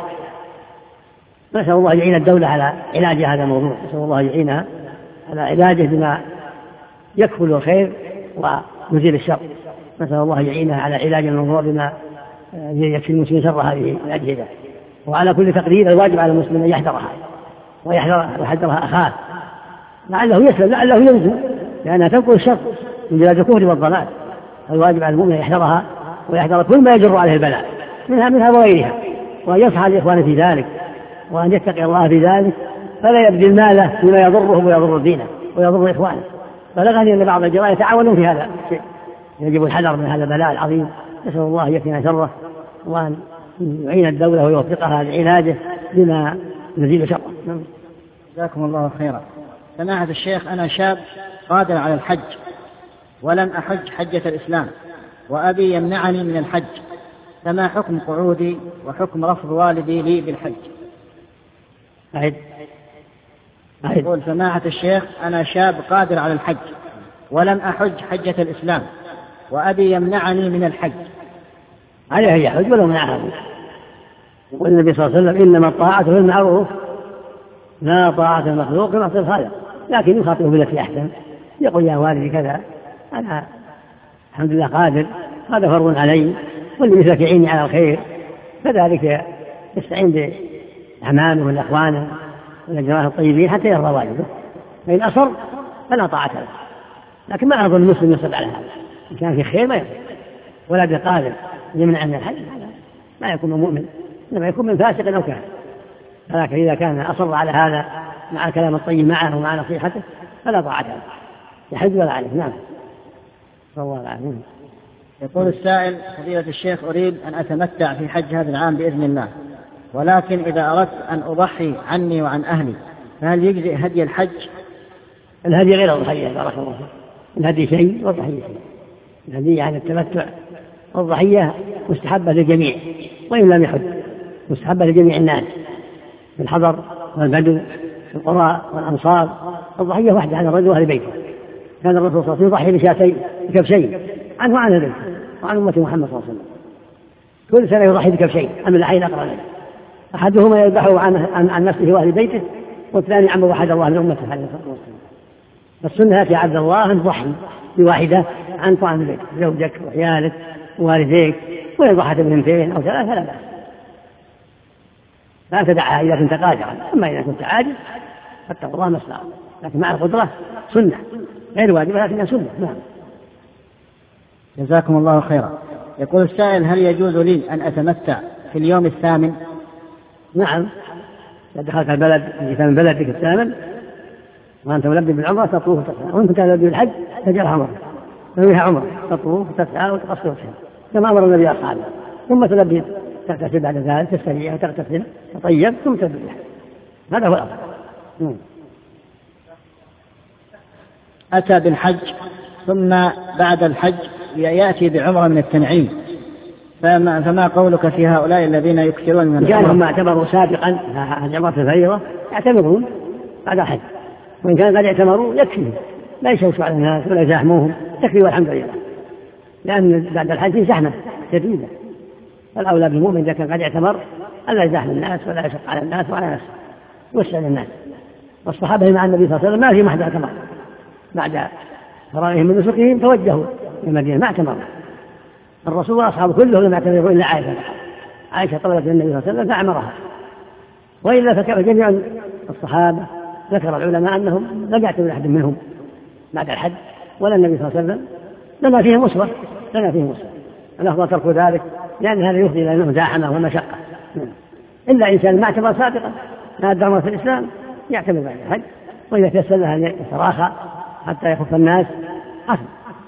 نسأل الله يعين الدولة على علاج هذا الموضوع، نسأل الله يعينها على علاجه بما يكفل الخير ويزيل الشر، نسأل الله يعينها على علاج الموضوع بما يكفي المسلمين شر هذه الأجهزة. وعلى كل تقدير الواجب على المسلم أن يحذرها ويحذرها أخاه، لعله يسلم لعله ينزل، لأنها تنقل الشر من بلاد الكفر والضلال. الواجب على المؤمن أن يحذرها ويحذر كل ما يجر عليه البلاء منها منها وغيرها، وأن ينصح الإخوان في ذلك، وأن يتقي الله في ذلك، فلا يبذل ماله فيما يضره ويضر دينه ويضر إخوانه. بلغني أن بعض الجراء يتعاونون في هذا الشيء، يجب الحذر من هذا البلاء العظيم. نسأل الله يكفينا شره وأن يعين الدولة ويوفقها لعلاجه بما يزيل شره. جزاكم الله خيرا. سماحة الشيخ، أنا شاب قادر على الحج ولم أحج حجة الإسلام، وأبي يمنعني من الحج، فما حكم قعودي وحكم رفض والدي لي بالحج؟ أعد. يقول سماحة الشيخ أنا شاب قادر على الحج ولم أحج حجة الإسلام وأبي يمنعني من الحج. عليه يحج ولو منعه. والنبي صلى الله عليه وسلم إنما الطاعة في المعروف لا طاعة المخلوق في معصية الخالق، لكن يخاطبه بالتي أحسن، يقول يا والدي كذا أنا الحمد لله قادر، هذا فرض علي، واللي مثلك يعيني على الخير، كذلك يستعين بأعمامه والأخوانه والجماعة الطيبين حتى يرضى والده. فإن أصر فلا طاعة له، لكن ما أظن المسلم يصب على هذا، إن كان في خير ما يصب، ولا بقادر يمنع من الحج ما يكون مؤمن، إنما يكون من فاسق أو كافر. لكن إذا كان أصر على هذا مع الكلام الطيب معه ومع نصيحته فلا طاعة له، يحج ولا عليه. نعم. صلى الله عليه وسلم. يقول السائل فضيلة الشيخ أريد أن أتمتع في حج هذا العام بإذن الله، ولكن إذا أردت أن أضحي عني وعن أهلي فهل يجزئ هدي الحج؟ الهدي غير الضحية بارك الله فيك. الهدي شيء والضحية شيء. الهدي يعني التمتع، والضحية مستحبة للجميع وإن لم يحج، مستحبة لجميع الناس في الحضر والبدو في القرى والأمصار. الضحية واحدة على الرجل وأهل بيته. كان الرسول صلى الله عليه وسلم يضحي بشاتين بكبشين عنه وعن بيته وعن أمة محمد صلى الله عليه وسلم. كل سنة يضحي بكبشين عن الحين أقرأ له، أحدهما يذبحه عن, عن, عن نفسه وأهل بيته، والثاني عن وحد الله من أمته عليه الصلاة والسلام. فالسنة يا عبد الله أن تضحي بواحدة عن طعام البيت، زوجك وعيالك ووالديك، وإن ضحت بنتين أو ثلاثة لا بأس، لا تدعها إذا كنت قادرا. أما إذا كنت عاجز فاتقوا الله ما استطعتم، لكن مع القدرة سنة غير واجبة لكنها سنة. نعم. جزاكم الله خيرا. يقول السائل هل يجوز لي أن أتمتع في اليوم الثامن؟ نعم، إذا دخلت البلد في ثامن بلدك الثامن وأنت ملبي بالعمرة تطوف وتسعى، وإن كنت ملبي بالحج تجعلها عمرة فيها عمرة تطوف وتسعى وتقصر وتسعى كما أمر النبي أصحابه، ثم تلبي تغتسل بعد ذلك تستريح وتغتسل تطيب ثم تلبي بالحج. هذا هو الأفضل. أتى بالحج ثم بعد الحج يأتي بعمرة من التنعيم، فما, فما قولك في هؤلاء الذين يكثرون من العمرة؟ إن كانوا ما اعتبروا سابقا العمرة الفريضة يعتبرون بعد الحج، وإن كان قد اعتمروا يكفيهم، لا يشوشوا على الناس ولا يزاحموهم، يكفي والحمد لله، لأن بعد الحج في زحمة شديدة، فالأولى بالمؤمن إذا كان قد اعتمر ألا يزاحم الناس ولا يشق على الناس وعلى نفسه، يوسع للناس. والصحابة مع النبي صلى الله عليه وسلم ما في محد اعتمر، بعد فرائهم من نسكهم توجهوا إلى المدينة ما اعتمروا. الرسول وأصحابه كلهم لم يعتمروا إلا عائشة. عائشة طلبت النبي صلى الله عليه وسلم فأعمرها، وإلا فكر جميع الصحابة ذكر العلماء أنهم لم يعتمر أحد منهم بعد الحج، ولا النبي صلى الله عليه وسلم لما فيهم أسوة لما فيهم أسوة. الأفضل ترك ذلك لأن هذا يفضي إلى المزاحمة والمشقة. إلا إنسان ما اعتمر سابقا ما أدرى في الإسلام يعتمر بعد الحج، وإذا تيسر لها أن يتراخى حتى يخف الناس حسن.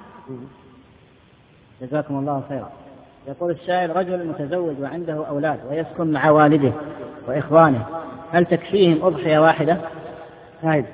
جزاكم الله خيرا. يقول السائل رجل متزوج وعنده أولاد ويسكن مع والده وإخوانه، هل تكفيهم أضحية واحدة؟ أعد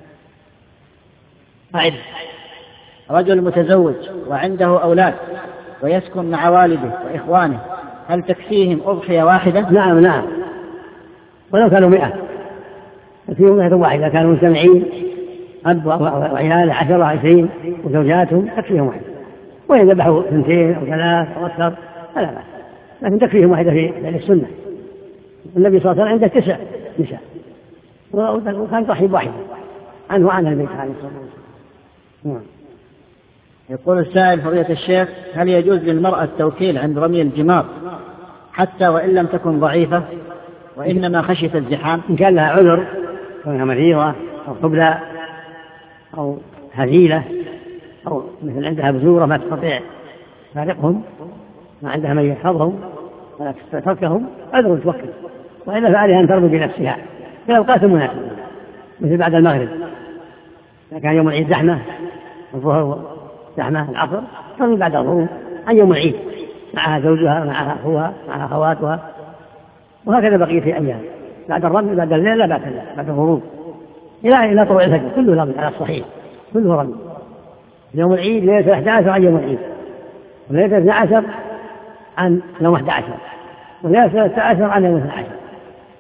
أعد رجل متزوج وعنده أولاد ويسكن مع والده وإخوانه، هل تكفيهم أضحية واحدة؟ نعم نعم، ولو كانوا مئة تكفيهم مئة واحدة، كانوا مجتمعين أب وعيال عشرة عشرين وزوجاتهم تكفيهم واحدة، وإن ذبحوا اثنتين أو ثلاث أو أكثر فلا بأس، لكن تكفيهم واحدة في السنة. النبي صلى الله عليه وسلم عنده تسع نساء وكان ضحي بواحدة عنه وعن البيت عليه الصلاة والسلام. يقول السائل فضيلة الشيخ هل يجوز للمرأة التوكيل عند رمي الجمار حتى وإن لم تكن ضعيفة وإنما خشيت الزحام؟ إن كان لها عذر كونها مريضة أو قبلة أو هزيلة أو مثل عندها بزورة ما تستطيع تفارقهم، ما عندها من يحفظهم ولا تتركهم، عذر توكل، وإلا فعليها أن ترمي بنفسها في الأوقات المناسبة مثل بعد المغرب إذا كان يوم العيد زحمة، الظهر زحمة، العصر ترمي بعد الظهر عن يوم العيد معها زوجها معها أخوها معها أخواتها، وهكذا بقية في أيام بعد الرمي بعد الليل لا بعد الليل بعد الغروب إلى إلى طلوع الفجر كله رمي على الصحيح، كله رمي. يوم العيد ليلة أحد عشر عن يوم العيد، وليلة اثني عشر عن يوم أحد عشر، وليلة ثلاثة عشر عن يوم اثني عشر،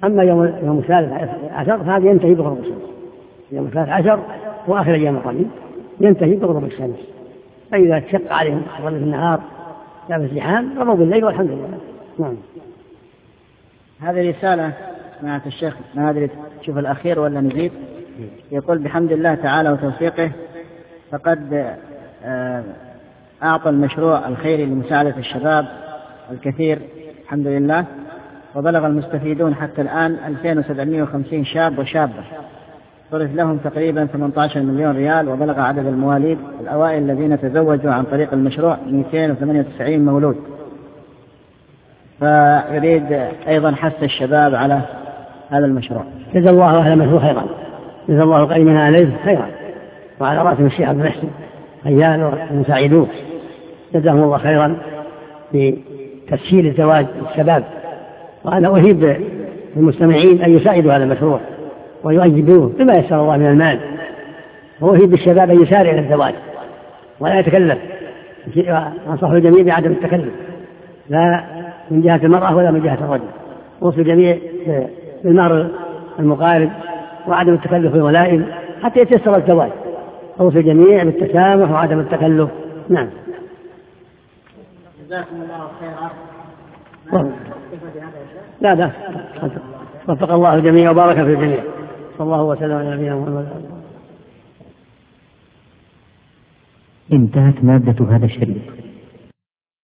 أما يوم يوم الثالث عشر فهذا ينتهي بغروب الشمس. يوم الثالث عشر وآخر أيام القليل ينتهي بغروب الشمس. فإذا شق عليهم ظل النهار لابس لحام رموا بالليل والحمد لله. نعم. هذه رسالة سمعت الشيخ، ما أدري تشوف الأخير ولا نزيد. يقول بحمد الله تعالى وتوفيقه فقد أعطى المشروع الخيري لمساعدة الشباب الكثير الحمد لله، وبلغ المستفيدون حتى الآن ألفين وسبعمائة وخمسين شاب وشابة، صرف لهم تقريبا ثمانية عشر مليون ريال، وبلغ عدد المواليد الأوائل الذين تزوجوا عن طريق المشروع مئتين وثمانية وتسعين مولود. فيريد أيضا حث الشباب على هذا المشروع. جزا الله أهل المشروع خيرا، جزا الله قائمنا عليه خيرا، وعلى رأسهم الشيخ عبد المحسن أيان ومساعدوه جزاهم الله خيرا بتسهيل الزواج للشباب. وأنا أهيب المستمعين أن يساعدوا هذا المشروع ويؤجبوه بما يسر الله من المال، وأهيب الشباب أن يسارع للزواج ولا يتكلف. أنصح الجميع بعدم التكلف، لا من جهة المرأة ولا من جهة الرجل، وصل الجميع بالمهر المقارب وعدم التكلف بالولائم حتى يتيسر الزواج. وصل الجميع بالتسامح وعدم التكلف. نعم. جزاكم الله خيرا. لا لا وفق الله الجميع وبارك في الجميع. صلى الله وسلم على نبينا محمد. انتهت مادة هذا الشريط.